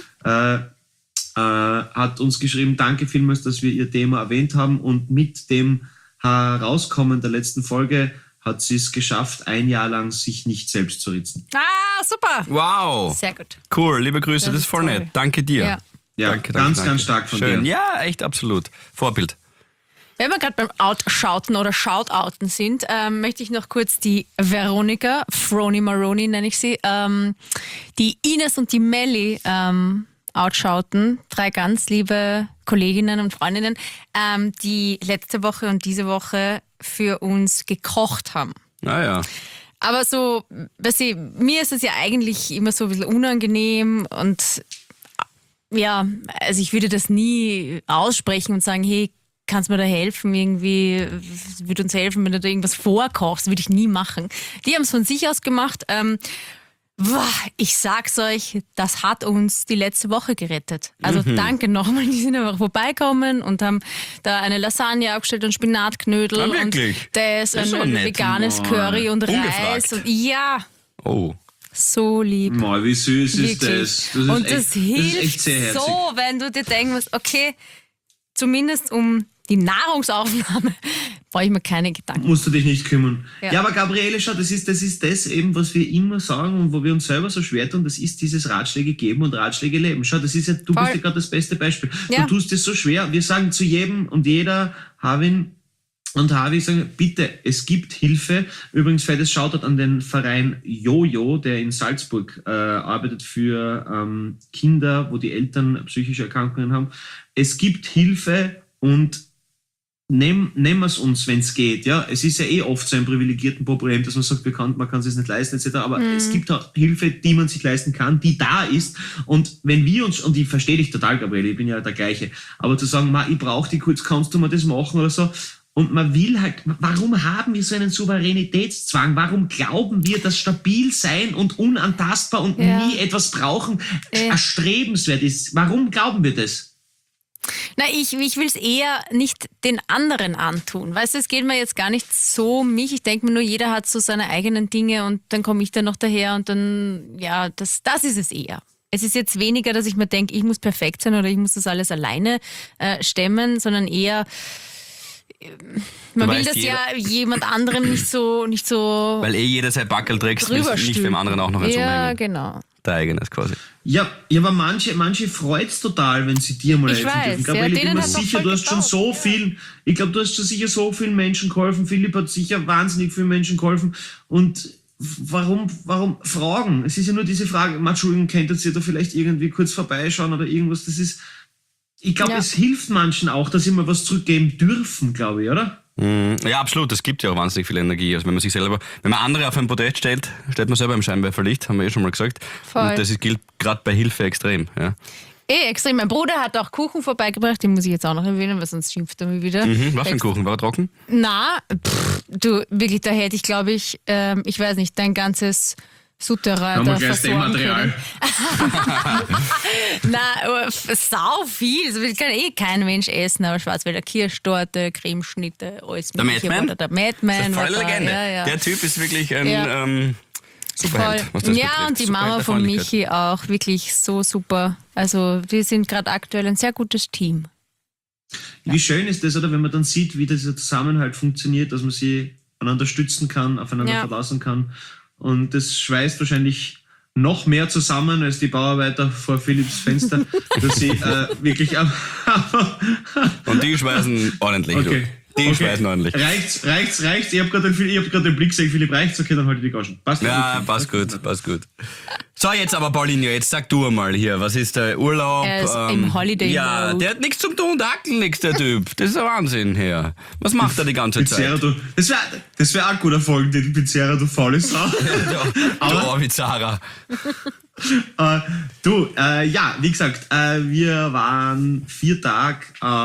hat uns geschrieben, danke vielmals, dass wir ihr Thema erwähnt haben, und mit dem Herauskommen der letzten Folge hat sie es geschafft, 1 Jahr lang sich nicht selbst zu ritzen. Super. Wow. Sehr gut. Cool, liebe Grüße, Das das ist ist voll toll. nett. Danke dir. Ja. Ja, Danke, ganz danke. stark von Schön. dir. Ja, echt absolut. Vorbild. Wenn wir gerade beim Outshouten oder Shoutouten sind, möchte ich noch kurz die Veronika, Froni Maroni nenne ich sie, die Ines und die Melli outshouten. 3 ganz liebe Kolleginnen und Freundinnen, die letzte Woche und diese Woche für uns gekocht haben. Naja. Aber so, weißt du, mir ist es ja eigentlich immer so ein bisschen unangenehm und ja, also ich würde das nie aussprechen und sagen, hey, kannst du mir da helfen? Irgendwie würde uns helfen, wenn du da irgendwas vorkochst. Würde ich nie machen. Die haben es von sich aus gemacht. Ich sag's euch, das hat uns die letzte Woche gerettet. Also danke nochmal. Die sind einfach vorbeikommen und haben da eine Lasagne aufgestellt und Spinatknödel Ah, und wirklich? das, Das ist ein aber nett. veganes Curry und Ungefragt. Reis. Und ja, Oh. so lieb. Mal, wie süß ist Wirklich. das? Und ist das echt, hilft das ist echt sehr herzig. so, wenn du dir denken musst, okay, zumindest um die Nahrungsaufnahme brauche ich mir keine Gedanken. Musst du dich nicht kümmern. Ja. Ja, aber Gabriele, schau, das ist das eben, was wir immer sagen und wo wir uns selber so schwer tun, das ist dieses Ratschläge geben und Ratschläge leben. Schau, das ist ja, du Voll. bist ja gerade das beste Beispiel. Ja. Du tust es so schwer. Wir sagen zu jedem und jeder, Harvin und Harvey, sagen, bitte, es gibt Hilfe. Übrigens, fettes Shoutout an den Verein Jojo, der in Salzburg arbeitet für Kinder, wo die Eltern psychische Erkrankungen haben. Es gibt Hilfe und nehmen wir es uns, wenn es geht. Ja, es ist ja oft so ein privilegierten Problem, dass man sagt, man kann es sich nicht leisten etc. Aber es gibt auch Hilfe, die man sich leisten kann, die da ist. Und wenn wir uns, und ich verstehe dich total, Gabriele, ich bin ja der Gleiche, aber zu sagen, ich brauche die kurz, kannst du mir das machen oder so? Und man will halt, warum haben wir so einen Souveränitätszwang? Warum glauben wir, dass stabil sein und unantastbar und Ja. nie etwas brauchen erstrebenswert ist? Warum glauben wir das? Na, ich will es eher nicht den anderen antun. Weißt du, es geht mir jetzt gar nicht so um mich. Ich denke mir nur, jeder hat so seine eigenen Dinge und dann komme ich da noch daher und dann, ja, das ist es eher. Es ist jetzt weniger, dass ich mir denke, ich muss perfekt sein oder ich muss das alles alleine stemmen, sondern eher, man will das ja jemand anderem nicht so Weil jeder sein Backel trägt, nicht dem anderen auch noch eins Ja, umhängen. genau. Der eigenes quasi. Ja, aber manche freut's total, wenn sie dir mal Ich helfen weiß, dürfen. ja, Ich bin denen mir hat's auch sicher, voll du hast schon getaugt, so ja. viel, ich glaube, du hast schon sicher so vielen Menschen geholfen. Philipp hat sicher wahnsinnig vielen Menschen geholfen. Und warum fragen? Es ist ja nur diese Frage, Entschuldigung, könntet ihr da vielleicht irgendwie kurz vorbeischauen oder irgendwas? Das ist, ich glaube, Ja. es hilft manchen auch, dass sie mal was zurückgeben dürfen, glaube ich, oder? Ja, absolut. Es gibt ja auch wahnsinnig viel Energie. Also wenn man andere auf ein Podest stellt man selber im Scheinwerferlicht, haben wir schon mal gesagt. Voll. Und das gilt gerade bei Hilfe extrem. Ja. Extrem. Mein Bruder hat auch Kuchen vorbeigebracht, den muss ich jetzt auch noch erwähnen, weil sonst schimpft er mich wieder. Was für ein Kuchen? War er trocken? Na, du, wirklich, da hätte ich, glaube ich, ich weiß nicht, dein ganzes Souterrain da versorgen können. Na, sau viel, so viel kann kein Mensch essen, aber Schwarzwälder Kirschtorte, Cremeschnitte, alles Der mögliche. Madman? war da. Der Madman Voll war da. Legende. Ja. Der Typ ist wirklich ein Ja. Superheld, was das Ja, betrifft. und die Superheld Mama der von Freundlichkeit. Michi auch, wirklich so super. Also wir sind gerade aktuell ein sehr gutes Team. Wie schön ist das, oder, wenn man dann sieht, wie dieser Zusammenhalt funktioniert, dass man sie einander stützen kann, aufeinander Ja. verlassen kann. Und das schweißt wahrscheinlich noch mehr zusammen als die Bauarbeiter vor Philipps Fenster, dass sie wirklich Und die schweißen ordentlich. okay. Du. Die Okay. schweißen ordentlich. Reicht's. Ich hab gerade den Blick gesehen, Philipp, reicht's? Okay, dann halte ich die Gaschen. Passt. Ja, Okay. passt gut. So, jetzt aber Paulinho, jetzt sag du einmal hier, was ist der Urlaub? Er ist im Holiday Ja, Mode. der hat nichts zum tun, der Ackel nix, der Typ. Das ist ein Wahnsinn hier. Was macht er die ganze Pizzeria, Zeit? du, das wär auch ein guter Folgentitel, Pizzeria, du faule Sau. Du Bizarra. Ja, wie gesagt, wir waren 4 Tage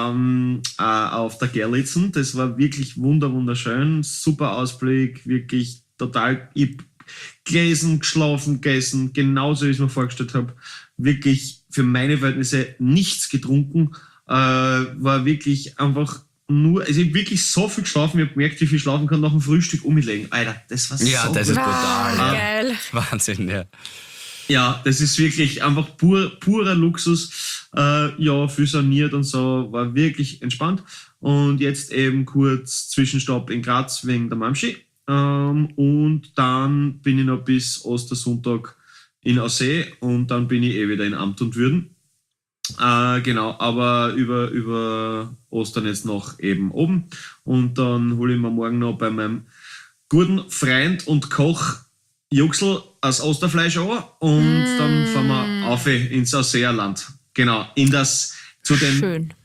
auf der Gerlitzen. Das war wirklich wunderschön. Super Ausblick, wirklich total. Ich hab gelesen, geschlafen, gegessen, genauso wie ich es mir vorgestellt habe. Wirklich für meine Verhältnisse nichts getrunken. War wirklich einfach nur, also ich hab wirklich so viel geschlafen, ich habe gemerkt, wie viel ich schlafen kann nach dem Frühstück umlegen. Alter, das war Ja, so das ist gut. brutal. Ja. Geil. Wahnsinn, ja. Ja, das ist wirklich einfach purer Luxus. Ja, viel saniert und so, war wirklich entspannt. Und jetzt eben kurz Zwischenstopp in Graz wegen der Mamschi. Und dann bin ich noch bis Ostersonntag in Aussee und dann bin ich wieder in Amt und Würden. Genau, aber über Ostern jetzt noch eben oben. Und dann hole ich mir morgen noch bei meinem guten Freund und Koch Juxel aus Osterfleisch an und dann fahren wir auf ins Ausseerland. Genau, zu den Schön.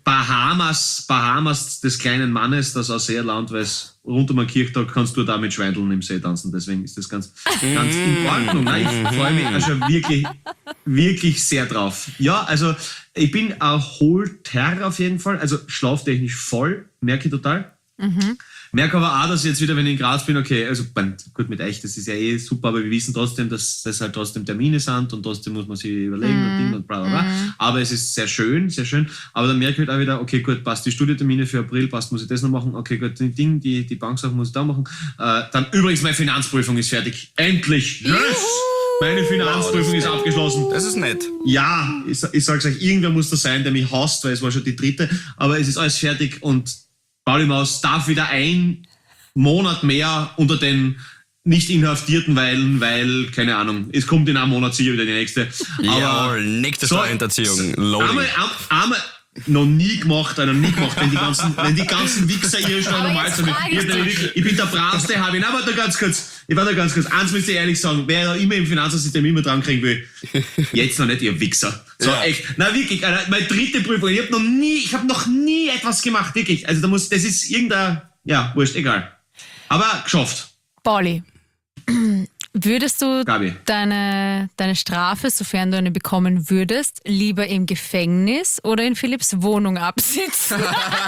Bahamas des kleinen Mannes, das Ausseerland, weil es rund um den Kirchtag kannst du da mit Schweindeln im See tanzen. Deswegen ist das ganz in Ordnung. Nein, ich freue mich also wirklich sehr drauf. Ja, also ich bin erholter auf jeden Fall, also schlaftechnisch voll, merke ich total. Merke aber auch, dass ich jetzt wieder, wenn ich in Graz bin, okay, also gut mit euch, das ist ja eh super, aber wir wissen trotzdem, dass das halt trotzdem Termine sind und trotzdem muss man sich überlegen und Ding und bla bla bla. Aber es ist sehr schön. Aber dann merke ich halt auch wieder, okay, gut, passt die Studietermine für April, passt, muss ich das noch machen, okay, gut, die Banksachen muss ich da machen. Dann übrigens, meine Finanzprüfung ist fertig. Endlich! Yes! Meine Finanzprüfung ist abgeschlossen. Das ist nett. Ja, ich sag's euch, irgendwer muss da sein, der mich hasst, weil es war schon die 3. Aber es ist alles fertig und Pauli Maus darf wieder 1 Monat mehr unter den nicht Inhaftierten weilen, weil, keine Ahnung, es kommt in einem Monat sicher wieder die nächste. Jawohl, nächste Steuerhinterziehung. Loading. Einmal noch nie gemacht, wenn die ganzen Wichser ihre Steuern Aber normal jetzt sind. frag ich Ich bin der bravste, habe ich. Na, warte ganz kurz. Eins müsst ihr ehrlich sagen, wer da immer im Finanzsystem immer dran kriegen will, jetzt noch nicht, ihr Wichser. So, Ja. echt. Na, wirklich, Alter, meine 3. Prüfung. Ich habe noch nie etwas gemacht, wirklich. Also, das ist irgendein, ja, wurscht, egal. Aber geschafft. Pauli, würdest du Gabi. deine Strafe, sofern du eine bekommen würdest, lieber im Gefängnis oder in Philipps Wohnung absitzen?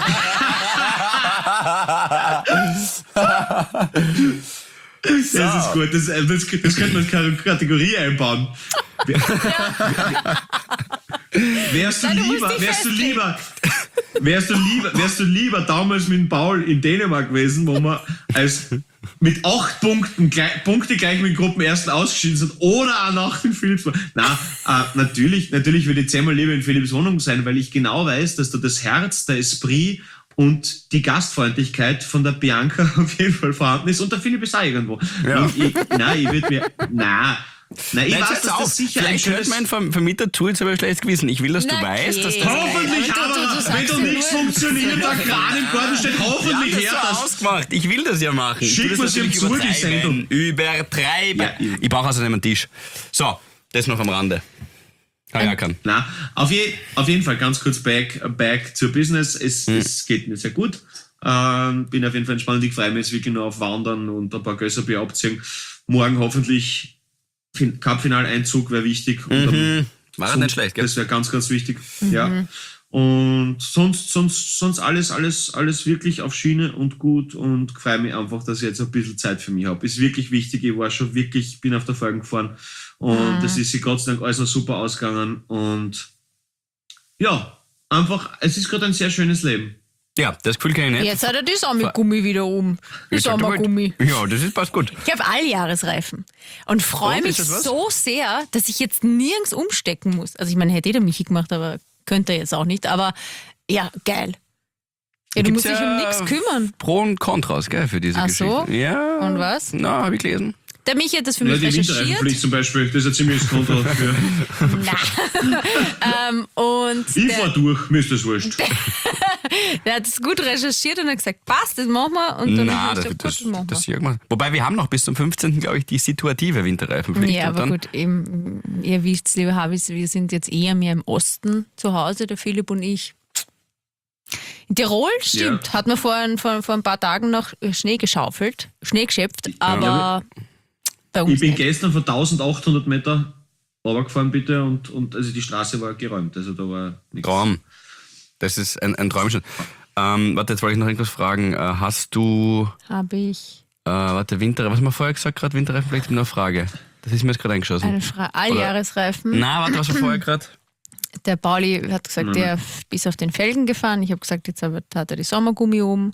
Das ist gut. Das könnte man in Kategorie einbauen. Wärst du Nein, du musst lieber, dich festlegen. wärst du lieber damals mit dem Paul in Dänemark gewesen, wo wir mit 8 Punkten Punkte gleich mit dem Gruppenersten ausgeschieden sind oder auch nach den Philipps. Nein, natürlich würde ich 10-mal lieber in Philipps Wohnung sein, weil ich genau weiß, dass da das Herz, der Esprit und die Gastfreundlichkeit von der Bianca auf jeden Fall vorhanden ist und der Philipp ist auch irgendwo. Ja. Ich weiß, dass das sicher ein Vielleicht hört schönes... mein Vermieter zu, jetzt habe ich ein schlechtes Gewissen. Ich will, dass du weißt, dass das... Hoffentlich, aber du aber sagst wenn doch ja nichts nur- funktioniert, da gerade im Garten steht, hoffentlich das her, so dass... ausgemacht. Ich will das ja machen. Ich Schick will das mir's ihm natürlich zu, die Sendung. Übertreiben. Ja. Ich brauche außerdem einen Tisch. So, das noch am Rande. Kann. Na, auf jeden Fall ganz kurz back zur Business. Es geht mir sehr gut. Bin auf jeden Fall entspannt. Ich freue mich jetzt wirklich nur auf Wandern und ein paar Gösserbier abziehen. Morgen hoffentlich Cup-Final-Einzug wäre wichtig. Und War nicht schlecht, gell? Das wäre ganz, ganz wichtig. Ja. Und sonst alles wirklich auf Schiene und gut und freue mich einfach, dass ich jetzt ein bisschen Zeit für mich habe. Ist wirklich wichtig. Ich war schon wirklich, bin auf der Folge gefahren und das ist sich Gott sei Dank alles noch super ausgegangen und ja, einfach, es ist gerade ein sehr schönes Leben. Ja, das Gefühl kann ich nicht. Jetzt hat er die Sommergummi wieder um. Die Ich sag dir mal, Sommergummi. Ja, das passt gut. Ich habe Alljahresreifen und freue Und, mich ist das was? so sehr, dass ich jetzt nirgends umstecken muss. Also ich meine, hätte der Michi gemacht, aber könnte er jetzt auch nicht. Aber ja, geil. Ja, du Gibt's musst dich um nichts kümmern. Pro und Kontras, gell, für diese Ach Geschichte. so? Ja. Und was? Na, habe ich gelesen. Der Michi hat das für Ja, mich die recherchiert. Winterreifenpflicht zum Beispiel, das ist ein ziemliches Konto dafür. Und Ich fahr durch, mir ist das wurscht. der hat es gut recherchiert und hat gesagt, passt, das machen wir. Und dann Na, hab ich das, gesagt, das, gut, machen wir. das gemacht. Wobei wir haben noch bis zum 15. glaube ich die situative Winterreifenpflicht. Ja, Und aber dann, gut, eben, ihr wisst, liebe Habis, wir sind jetzt eher mehr im Osten zu Hause, der Philipp und ich. In Tirol, stimmt, hat man vor ein paar Tagen noch Schnee geschäft, aber bei uns Ich bin nicht. gestern von 1800 Meter runtergefahren, bitte, und also die Straße war geräumt, also da war nichts. Traum. Das ist ein Träumchen. Warte, jetzt wollte ich noch irgendwas fragen. Hast du, Habe ich Winter, was haben wir vorher gesagt gerade? Winterreifenpflicht? Ich habe noch eine Frage. Das ist mir jetzt gerade eingeschossen. eine Alljahresreifen. Na, warte, was war vorher gerade? Der Pauli hat gesagt, der ist auf den Felgen gefahren. Ich habe gesagt, jetzt hat er die Sommergummi oben.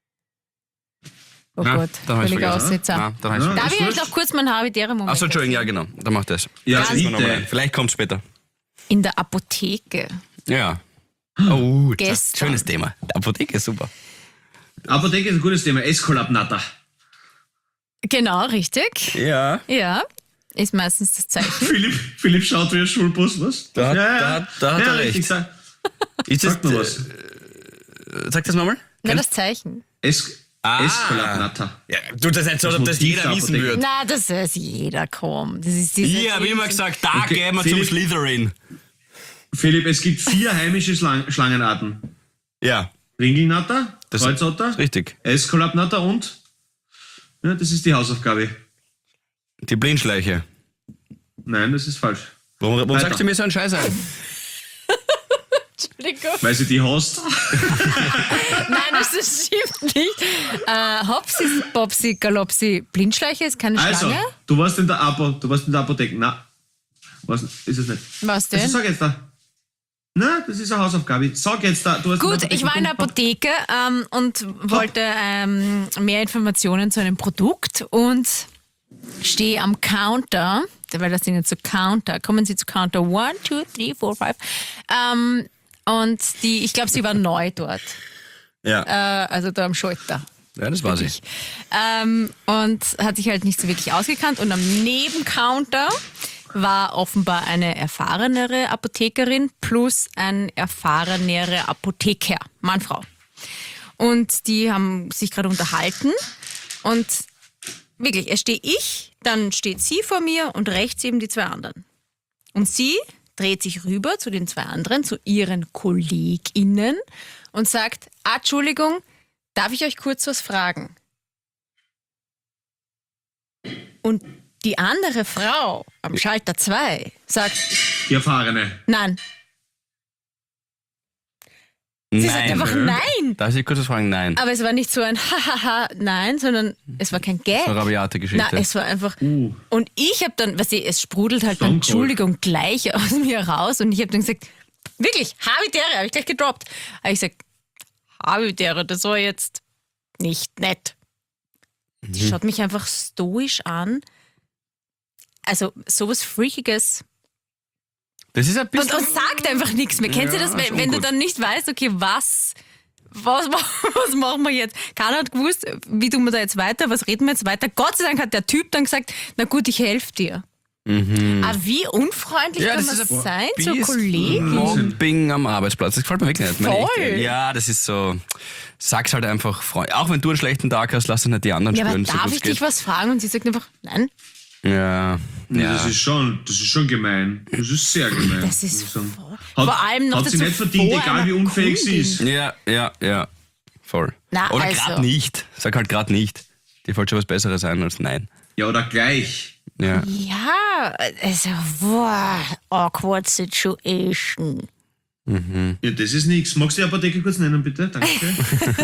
Oh Na, Gott, dann hab ich's völliger vergessen. Aussetzer. Na, dann hab ich's Ja. Darf ist ich euch wurscht. noch kurz meinen Habitäre-Moment Achso, Entschuldigung, ja genau. Dann mach das. Ja, Das müssen wir noch mal bitte. rein. Vielleicht kommt später. In der Apotheke. Ja. Oh, das Gestern. schönes Thema. Die Apotheke ist super. Apotheke ist ein gutes Thema, Escolab-Natter. Genau, richtig. Ja. Ja, ist meistens das Zeichen. Philipp schaut wie ein Schulbus, was? Da hat er richtig, recht. Sag Ist mal was. Sag das nochmal. Na, das Zeichen. Escolab-Natter. Ja, du, das ist nicht so, als ob das Motiv jeder der wissen Apotheke. würde. Na, das weiß jeder, komm. Das ist diese Ich habe immer gesagt, da Okay, gehen wir zum Philipp. Slytherin. Philipp, es gibt 4 heimische Schlangenarten. Ja, Ringelnatter, Das- Kreuzotter, richtig. Escolab-Natter und? Ja, das ist die Hausaufgabe. Die Blindschleiche. Nein, das ist falsch. Warum Weiter. sagst du mir so einen Scheiß ein? Entschuldigung. Weil sie die hast. Nein, das stimmt nicht. Hopsi, Bopsi, Galopsi. Blindschleiche ist keine Also, Schlange? du warst in der Apotheke. Na, was ist es nicht? Was denn? Also, sag jetzt da. Na, das ist eine Hausaufgabe. Sag jetzt da. Du hast Gut, ich war in der Apotheke und wollte mehr Informationen zu einem Produkt und stehe am Counter, weil das sind jetzt so Counter. Kommen Sie zu Counter 1, 2, 3, 4, 5. Und ich glaube, sie war neu dort. Ja, Also da am Schalter. ja das war sie. Wirklich. Und hat sich halt nicht so wirklich ausgekannt. Und am Nebencounter war offenbar eine erfahrenere Apothekerin plus ein erfahrenerer Apotheker, Mann, Frau. Und die haben sich gerade unterhalten und wirklich, erst stehe ich, dann steht sie vor mir und rechts eben die 2 anderen. Und sie dreht sich rüber zu den 2 anderen, zu ihren KollegInnen und sagt, Entschuldigung, darf ich euch kurz was fragen? Und die andere Frau am Schalter 2 sagt, Die Erfahrene. nein. Sie sagt einfach nein. Darf ich kurz was fragen? Nein. Aber es war nicht so ein Hahaha, nein, sondern es war kein Gag. Eine rabiate Geschichte. Nein, es war einfach. Und ich habe dann, weißt du, es sprudelt halt dann Stone Cold. Entschuldigung gleich aus mir raus und ich habe dann gesagt, wirklich, Habitäre, habe ich gleich gedroppt. Aber ich gesagt, Habitäre, das war jetzt nicht nett. Die schaut mich einfach stoisch an. Also sowas Freakiges. Das ist ein bisschen... Und sagt einfach nichts mehr. Kennst du das, ist wenn du ungut. dann nicht weißt, okay, was machen wir jetzt? Keiner hat gewusst, wie tun wir da jetzt weiter, was reden wir jetzt weiter. Gott sei Dank hat der Typ dann gesagt, na gut, ich helfe dir. Aber wie unfreundlich kann man sein zur Kollegin? Mobbing am Arbeitsplatz. Das gefällt mir wirklich nicht. Voll. Ja, das ist so... Sag's halt einfach, Freund. Auch wenn du einen schlechten Tag hast, lass doch nicht die anderen Ja, aber spüren, so darf gut ich es geht. dich was fragen? Und sie sagt einfach, nein. Ja. Das ist schon gemein. Das ist sehr gemein. Das ist muss ich sagen. voll. Hat, Vor allem noch hat sie dazu nicht verdient, vor egal wie einer unfähig sie ist. Ja. Voll. Na, oder also. gerade nicht. Sag halt gerade nicht. Die wollte schon was Besseres sein als nein. Ja, oder gleich. Ja. Ja, also, awkward situation. Ja, das ist nichts. Magst du die Apotheke kurz nennen, bitte? Danke.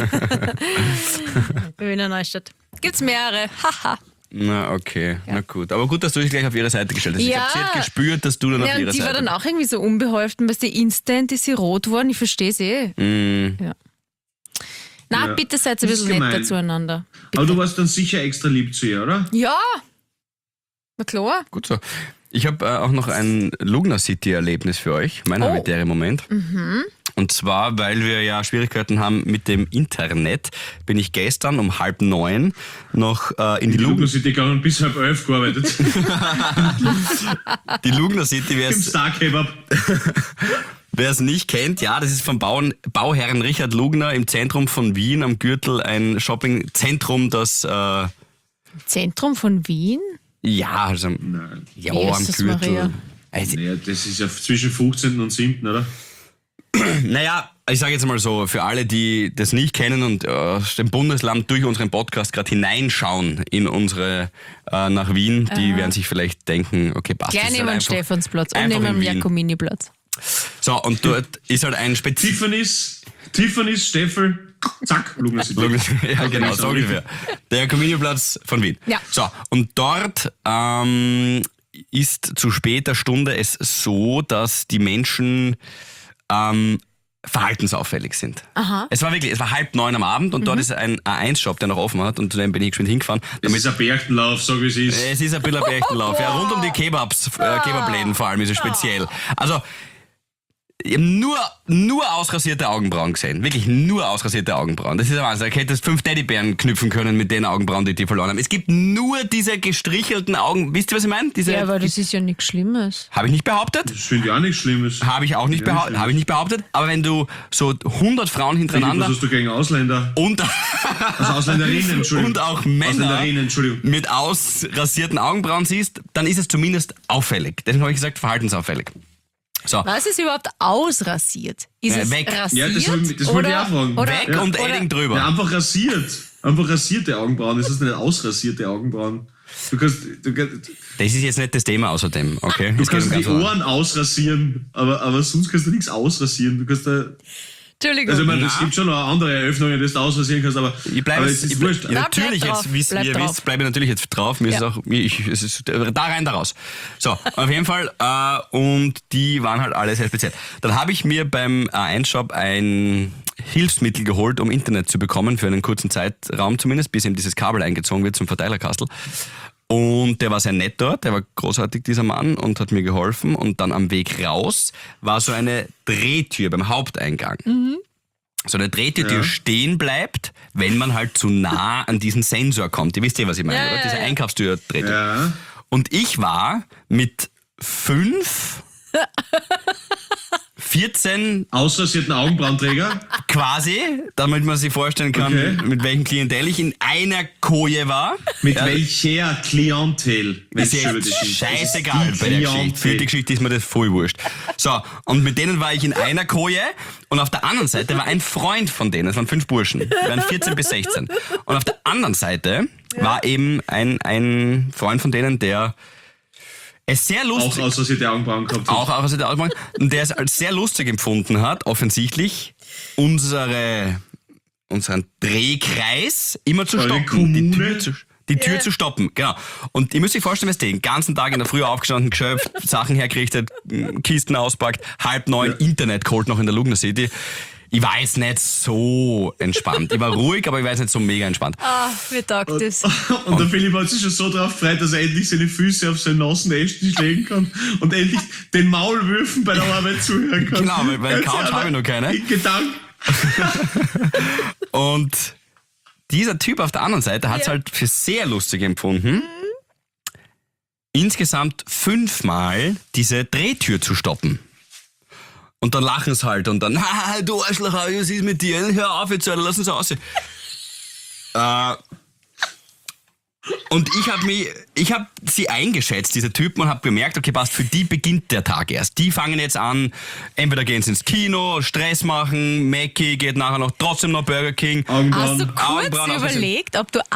Wiener Neustadt. Gibt's mehrere. Haha. Na, okay. Na gut. Aber gut, dass du dich gleich auf ihre Seite gestellt hast. Ich Ja. glaube, sie hat gespürt, dass du dann Ja, auf ihrer und die Seite war dann auch irgendwie so unbeholfen, weil sie instant ist sie rot geworden. Ich verstehe sie. Ja. Na, Ja. bitte seid ein Das ist bisschen netter gemein. zueinander. Aber du warst dann sicher extra lieb zu ihr, oder? Ja. Na klar. Gut so. Ich habe auch noch ein Lugner City-Erlebnis für euch, mein habitärer Moment. Und zwar, weil wir ja Schwierigkeiten haben mit dem Internet, bin ich gestern um 8:30 noch in die Die Lugner Lugner City gegangen, bis 10:30 gearbeitet. Die Lugner City, wer Im es Star Kebab. nicht kennt, ja, das ist vom Bauherrn Richard Lugner im Zentrum von Wien am Gürtel, ein Shoppingzentrum, das Zentrum von Wien? ja, also Nein. ja, am Jesus Gürtel. Maria. Also, Naja, das ist ja zwischen 15. und 7., oder? naja, ich sage jetzt mal so, für alle, die das nicht kennen und aus dem Bundesland durch unseren Podcast gerade hineinschauen in unsere nach Wien, die werden sich vielleicht denken, okay, passt. Gleich das ist neben halt dem einfach- Stephansplatz und einfach neben in dem Wien. Jakominiplatz. So, und dort ist halt ein Tiffany's, Steffel, zack, Lugner City. ja, genau, so ungefähr. Der Comenioplatz von Wien. Ja. So, und dort ist zu später Stunde es so, dass die Menschen verhaltensauffällig sind. Aha. Es war 8:30 am Abend und dort ist ein A1-Shop, der noch offen hat und zu dem bin ich geschwind hingefahren. Das ist ein Berchtenlauf, sag wie es ist. Es ist ein bisschen ein Berchtenlauf. Ja, rund um die Kebabläden vor allem ist es speziell. Also, ich habe nur ausrasierte Augenbrauen gesehen. Wirklich nur ausrasierte Augenbrauen. Das ist ein Wahnsinn. Ich hätte 5 Teddybären knüpfen können mit den Augenbrauen, die verloren haben. Es gibt nur diese gestrichelten Augen. Wisst ihr, was ich meine? Ja, aber das ist ja nichts Schlimmes. Habe ich nicht behauptet. Das finde ich auch nichts Schlimmes. Habe ich auch nicht Ja, behauptet. Habe ich nicht behauptet. Aber wenn du so 100 Frauen Was hintereinander hast du gegen Ausländer? und, Also Ausländerinnen, Entschuldigung. und auch Männer Ausländerinnen, Entschuldigung. mit ausrasierten Augenbrauen siehst, dann ist es zumindest auffällig. Deswegen habe ich gesagt, verhaltensauffällig. So. Was ist überhaupt ausrasiert? Ist es weg. rasiert? Ja, das wollte ich auch fragen. Weg Ja. und oder- Edding drüber. Ja, einfach rasiert. Einfach rasierte Augenbrauen. Das ist nicht ausrasierte Augenbrauen. Du kannst Das ist jetzt nicht das Thema außerdem, okay? du Es geht kannst um die ganz was. Ohren ausrasieren, aber sonst kannst du nichts ausrasieren. Du kannst da, Entschuldigung. also ich meine, es gibt schon noch andere Eröffnungen, die du ausrasieren kannst, aber, Ich bleibe aber es ist wurscht. ja, natürlich bleib jetzt, drauf, wie bleib ihr drauf. wisst, bleibe ich natürlich jetzt drauf. Mir ist es auch, es ist da rein, da raus. So, auf jeden Fall, und die waren halt alle sehr speziell. Dann habe ich mir beim A1-Shop ein Hilfsmittel geholt, um Internet zu bekommen, für einen kurzen Zeitraum zumindest, bis ihm dieses Kabel eingezogen wird zum Verteilerkastel. Und der war sehr nett dort, der war großartig, dieser Mann, und hat mir geholfen. Und dann am Weg raus war so eine Drehtür beim Haupteingang. So eine Drehtür, die stehen bleibt, wenn man halt zu nah an diesen Sensor kommt. Ihr wisst ja, was ich meine, Ja, oder? ja, Diese ja. Einkaufstür-Drehtür. Ja. Und ich war mit 14 Ausrasierten Augenbrauenträger. quasi, damit man sich vorstellen kann, Okay. mit welchem Klientel ich in einer Koje war. Mit welcher Klientel? Ist Wenn ja du über das schimpfst. scheißegal bei der Geschichte. Für die Geschichte ist mir das voll wurscht. So, und mit denen war ich in einer Koje und auf der anderen Seite war ein Freund von denen, es waren 5 Burschen, die waren 14 bis 16. Und auf der anderen Seite war eben ein Freund von denen, der es sehr Auch lustig... ausrasierte Augenbrauen gehabt hat. Auch aus der Autobahn. Und der es als sehr lustig empfunden hat, offensichtlich, unseren Drehkreis immer zu Eure stoppen. Kommune? Die Tür zu stoppen, genau. Und ihr müsst euch vorstellen, was den ganzen Tag in der Früh aufgestanden, geschöpft, Sachen hergerichtet, Kisten auspackt, 8:30 Internet geholt noch in der Lugner City. Ich war jetzt nicht so entspannt. Ich war ruhig, aber ich war jetzt nicht so mega entspannt. Mir taugt das. Und der Philipp hat sich schon so drauf gefreut, dass er endlich seine Füße auf seinen nassen Esstisch legen kann und endlich den Maulwürfen bei der Arbeit zuhören kann. Genau, weil Couch habe ich noch keine. In Gedanken. Und dieser Typ auf der anderen Seite hat es halt für sehr lustig empfunden, insgesamt 5-mal diese Drehtür zu stoppen. Und dann lachen sie halt und dann, du Arschloch, was ist mit dir? Hör auf jetzt, Alter, lass uns raus. Und ich hab sie eingeschätzt, diese Typen, und habe gemerkt, okay, passt, für die beginnt der Tag erst. Die fangen jetzt an, entweder gehen sie ins Kino, Stress machen, Mackie geht nachher noch trotzdem noch Burger King. Hast du kurz überlegt, ob du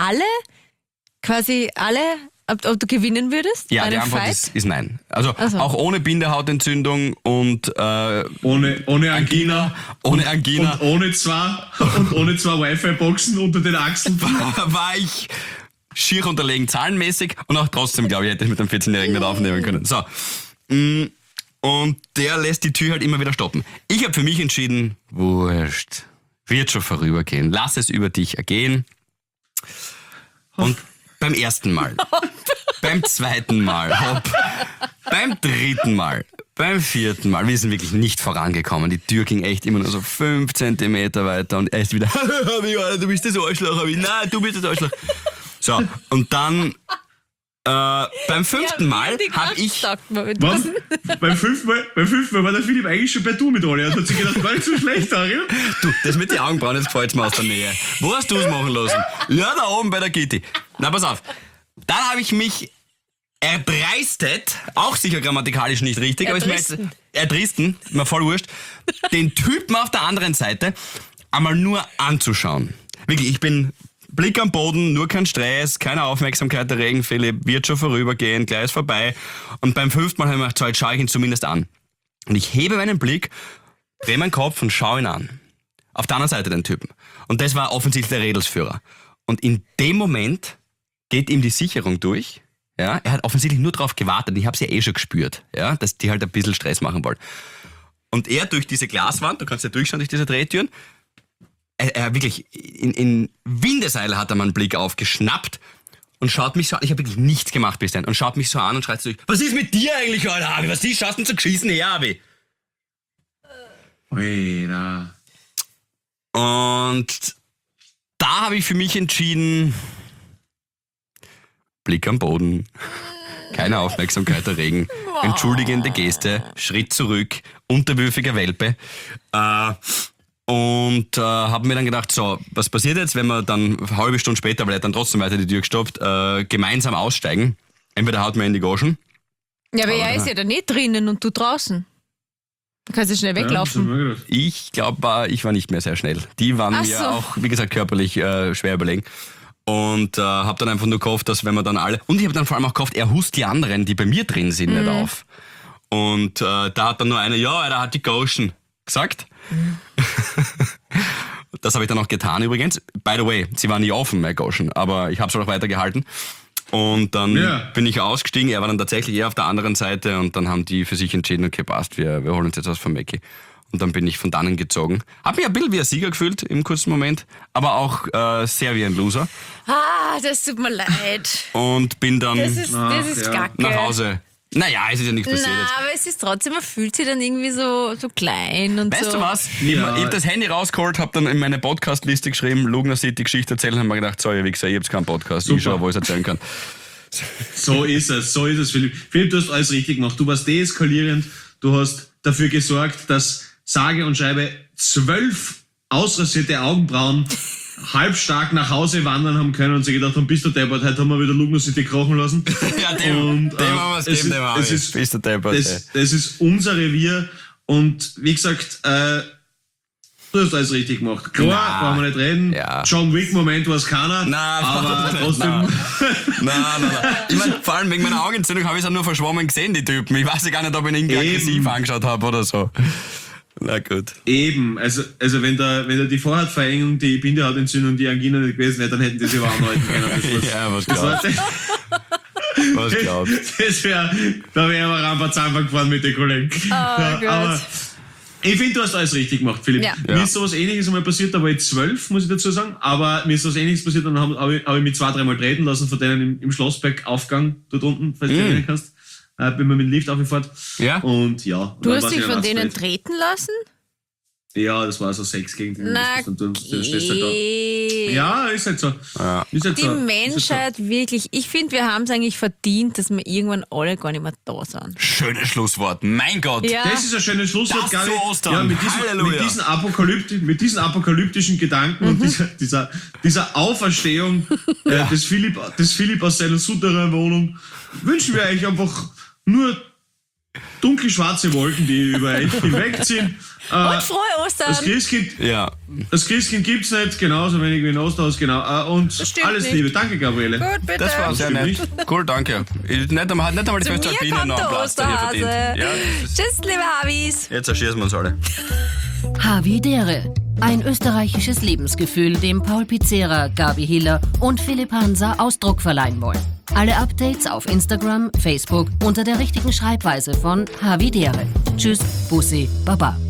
ob du gewinnen würdest? Ja, die Antwort ist nein. Also auch ohne Bindehautentzündung und ohne Angina. Ohne Angina. Und ohne zwei Wi-Fi-Boxen unter den Achseln. war ich schier unterlegen zahlenmäßig und auch trotzdem, glaube ich, hätte ich mit einem 14-Jährigen nicht aufnehmen können. So. Und der lässt die Tür halt immer wieder stoppen. Ich habe für mich entschieden, wurscht, wird schon vorübergehen. Lass es über dich ergehen. Und beim ersten Mal, beim zweiten Mal, beim dritten Mal, beim vierten Mal, wir sind wirklich nicht vorangekommen. Die Tür ging echt immer nur so 5 Zentimeter weiter und er ist wieder, du bist das Arschloch, nein, du bist das Arschloch. So, und dann beim 5. Mal habe ich... Was? Beim fünften Mal war der Philipp eigentlich schon bei Du mit alle. Er hat sich gedacht, gar nicht so schlecht, Ariel. Du, das mit den Augenbrauen, das gefällt mir aus der Nähe. Wo hast du es machen lassen? Ja, da oben bei der Gitti. Na, pass auf. Dann habe ich mich erdreistet, auch sicher grammatikalisch nicht richtig, aber ist mir jetzt erdristen, mir voll wurscht, den Typen auf der anderen Seite einmal nur anzuschauen. Wirklich, ich bin Blick am Boden, nur kein Stress, keine Aufmerksamkeit erregen, Philipp, wird schon vorübergehen, gleich ist vorbei. Und beim 5. Mal habe ich mir gedacht, so, jetzt schaue ich ihn zumindest an. Und ich hebe meinen Blick, drehe meinen Kopf und schaue ihn an. Auf der anderen Seite den Typen. Und das war offensichtlich der Rädelsführer. Und in dem Moment geht ihm die Sicherung durch. Ja, er hat offensichtlich nur darauf gewartet. Ich habe es ja schon gespürt, ja, dass die halt ein bisschen Stress machen wollen. Und er durch diese Glaswand, du kannst ja durchschauen durch diese Drehtüren, er wirklich in Windeseile hat er meinen Blick aufgeschnappt und schaut mich so an. Ich habe wirklich nichts gemacht bis dann. Und schaut mich so an und schreit so durch. Was ist mit dir eigentlich, Alter, Abi? Was die schaust denn so geschissen her, Abi? Ui, na. Und da habe ich für mich entschieden, Blick am Boden, keine Aufmerksamkeit erregen, entschuldigende Geste, Schritt zurück, unterwürfiger Welpe. Und habe mir dann gedacht, so, was passiert jetzt, wenn wir dann eine halbe Stunde später, weil er hat dann trotzdem weiter die Tür gestoppt, gemeinsam aussteigen. Entweder haut man in die Goschen. Ja, aber er ist ja da nicht drinnen und du draußen. Du kannst ja schnell weglaufen. Ja, Ich glaube, ich war nicht mehr sehr schnell. Die waren mir auch, wie gesagt, körperlich schwer überlegen. Und habe dann einfach nur gehofft, dass wenn wir dann alle... Und ich habe dann vor allem auch gehofft, er hust die anderen, die bei mir drin sind, nicht auf. Und da hat dann nur einer, ja, er hat die Goschen gesagt. Das habe ich dann auch getan übrigens. By the way, sie waren nie offen, meine Goschen, aber ich habe es auch weitergehalten. Und dann bin ich ausgestiegen, er war dann tatsächlich eher auf der anderen Seite und dann haben die für sich entschieden, okay, passt, wir holen uns jetzt was von Mackie. Und dann bin ich von dannen gezogen. Hab mich ein bisschen wie ein Sieger gefühlt im kurzen Moment, aber auch sehr wie ein Loser. Das tut mir leid. Und bin dann Das ist Kacke. nach Hause. Naja, es ist ja nichts passiert. Na, aber es ist trotzdem, man fühlt sich dann irgendwie so klein und weißt so. du was? Ich hab das Handy rausgeholt, hab dann in meine Podcast-Liste geschrieben, Lugner City Geschichte erzählen, und hab mir gedacht, so, ihr Wichser, ich hab's keinen Podcast, ich schau, wo ich es erzählen kann. So ist es, Philipp. Philipp, du hast alles richtig gemacht. Du warst deeskalierend, du hast dafür gesorgt, dass sage und schreibe 12 ausrasierte Augenbrauen halbstark nach Hause wandern haben können und sich gedacht haben, bist du deppert, heute haben wir wieder Lugner City krochen lassen. Ja, dem haben wir es geben, bist du deppert. Das ist unser Revier und wie gesagt, du hast alles richtig gemacht. Klar, brauchen wir nicht reden. Ja. John Wick-Moment war es keiner, aber trotzdem... Nein. Ich meine, vor allem wegen meiner Augenentzündung habe ich es auch nur verschwommen gesehen, die Typen. Ich weiß ja gar nicht, ob ich ihn irgendwie aggressiv angeschaut habe oder so. Na gut. Eben, also wenn da die Vorhautverengung, die Bindehautentzündung, die Angina nicht gewesen wäre, dann hätten die sich aber anhalten können. Ja, was glaubst du? Was glaubst du? Da wäre aber ein paar Zahnfang gefahren mit den Kollegen. Oh Gott. Ich finde, du hast alles richtig gemacht, Philipp. Ja. Mir ist sowas Ähnliches einmal passiert, da war ich 12, muss ich dazu sagen. Aber mir ist sowas Ähnliches passiert, dann habe ich mich 2-3 Mal treten lassen von denen im Schlossberg-Aufgang dort unten, falls du dich erinnern kannst. Bin mal mit dem Lift aufgefahren. Ja. Und ja. Du hast dich von denen treten lassen? Ja, das war so Sex gegen den. Na, Ja, ist halt so. Ja. Ist halt Die so. Menschheit wirklich, ich finde, wir haben es eigentlich verdient, dass wir irgendwann alle gar nicht mehr da sind. Schönes Schlusswort. Mein Gott. Ja. Das ist ein schönes Schlusswort, Das Gabi. zu Ostern. Ja, Halleluja. mit diesen apokalyptischen Gedanken und dieser Auferstehung des Philipp aus seiner Souterrain-Wohnung wünschen wir euch einfach nur dunkelschwarze Wolken, die über euch hinwegziehen. Und frohe Ostern! Das Christkind gibt's nicht, genauso wenig wie ein Osterhaus, genau. Und stimmt alles nicht. Liebe. Danke, Gabriele. Gut, bitte. Das war sehr nett. Cool, danke. Nicht einmal die Zu mir Föstalpine kommt noch einen der Platz hier verdient. Osterhase. Ja, Tschüss, liebe Havis. jetzt erschießen wir uns alle. Havidere. Ein österreichisches Lebensgefühl, dem Paul Pizzera, Gabi Hiller und Philipp Hanser Ausdruck verleihen wollen. Alle Updates auf Instagram, Facebook unter der richtigen Schreibweise von Havidere. Tschüss, Bussi, Baba.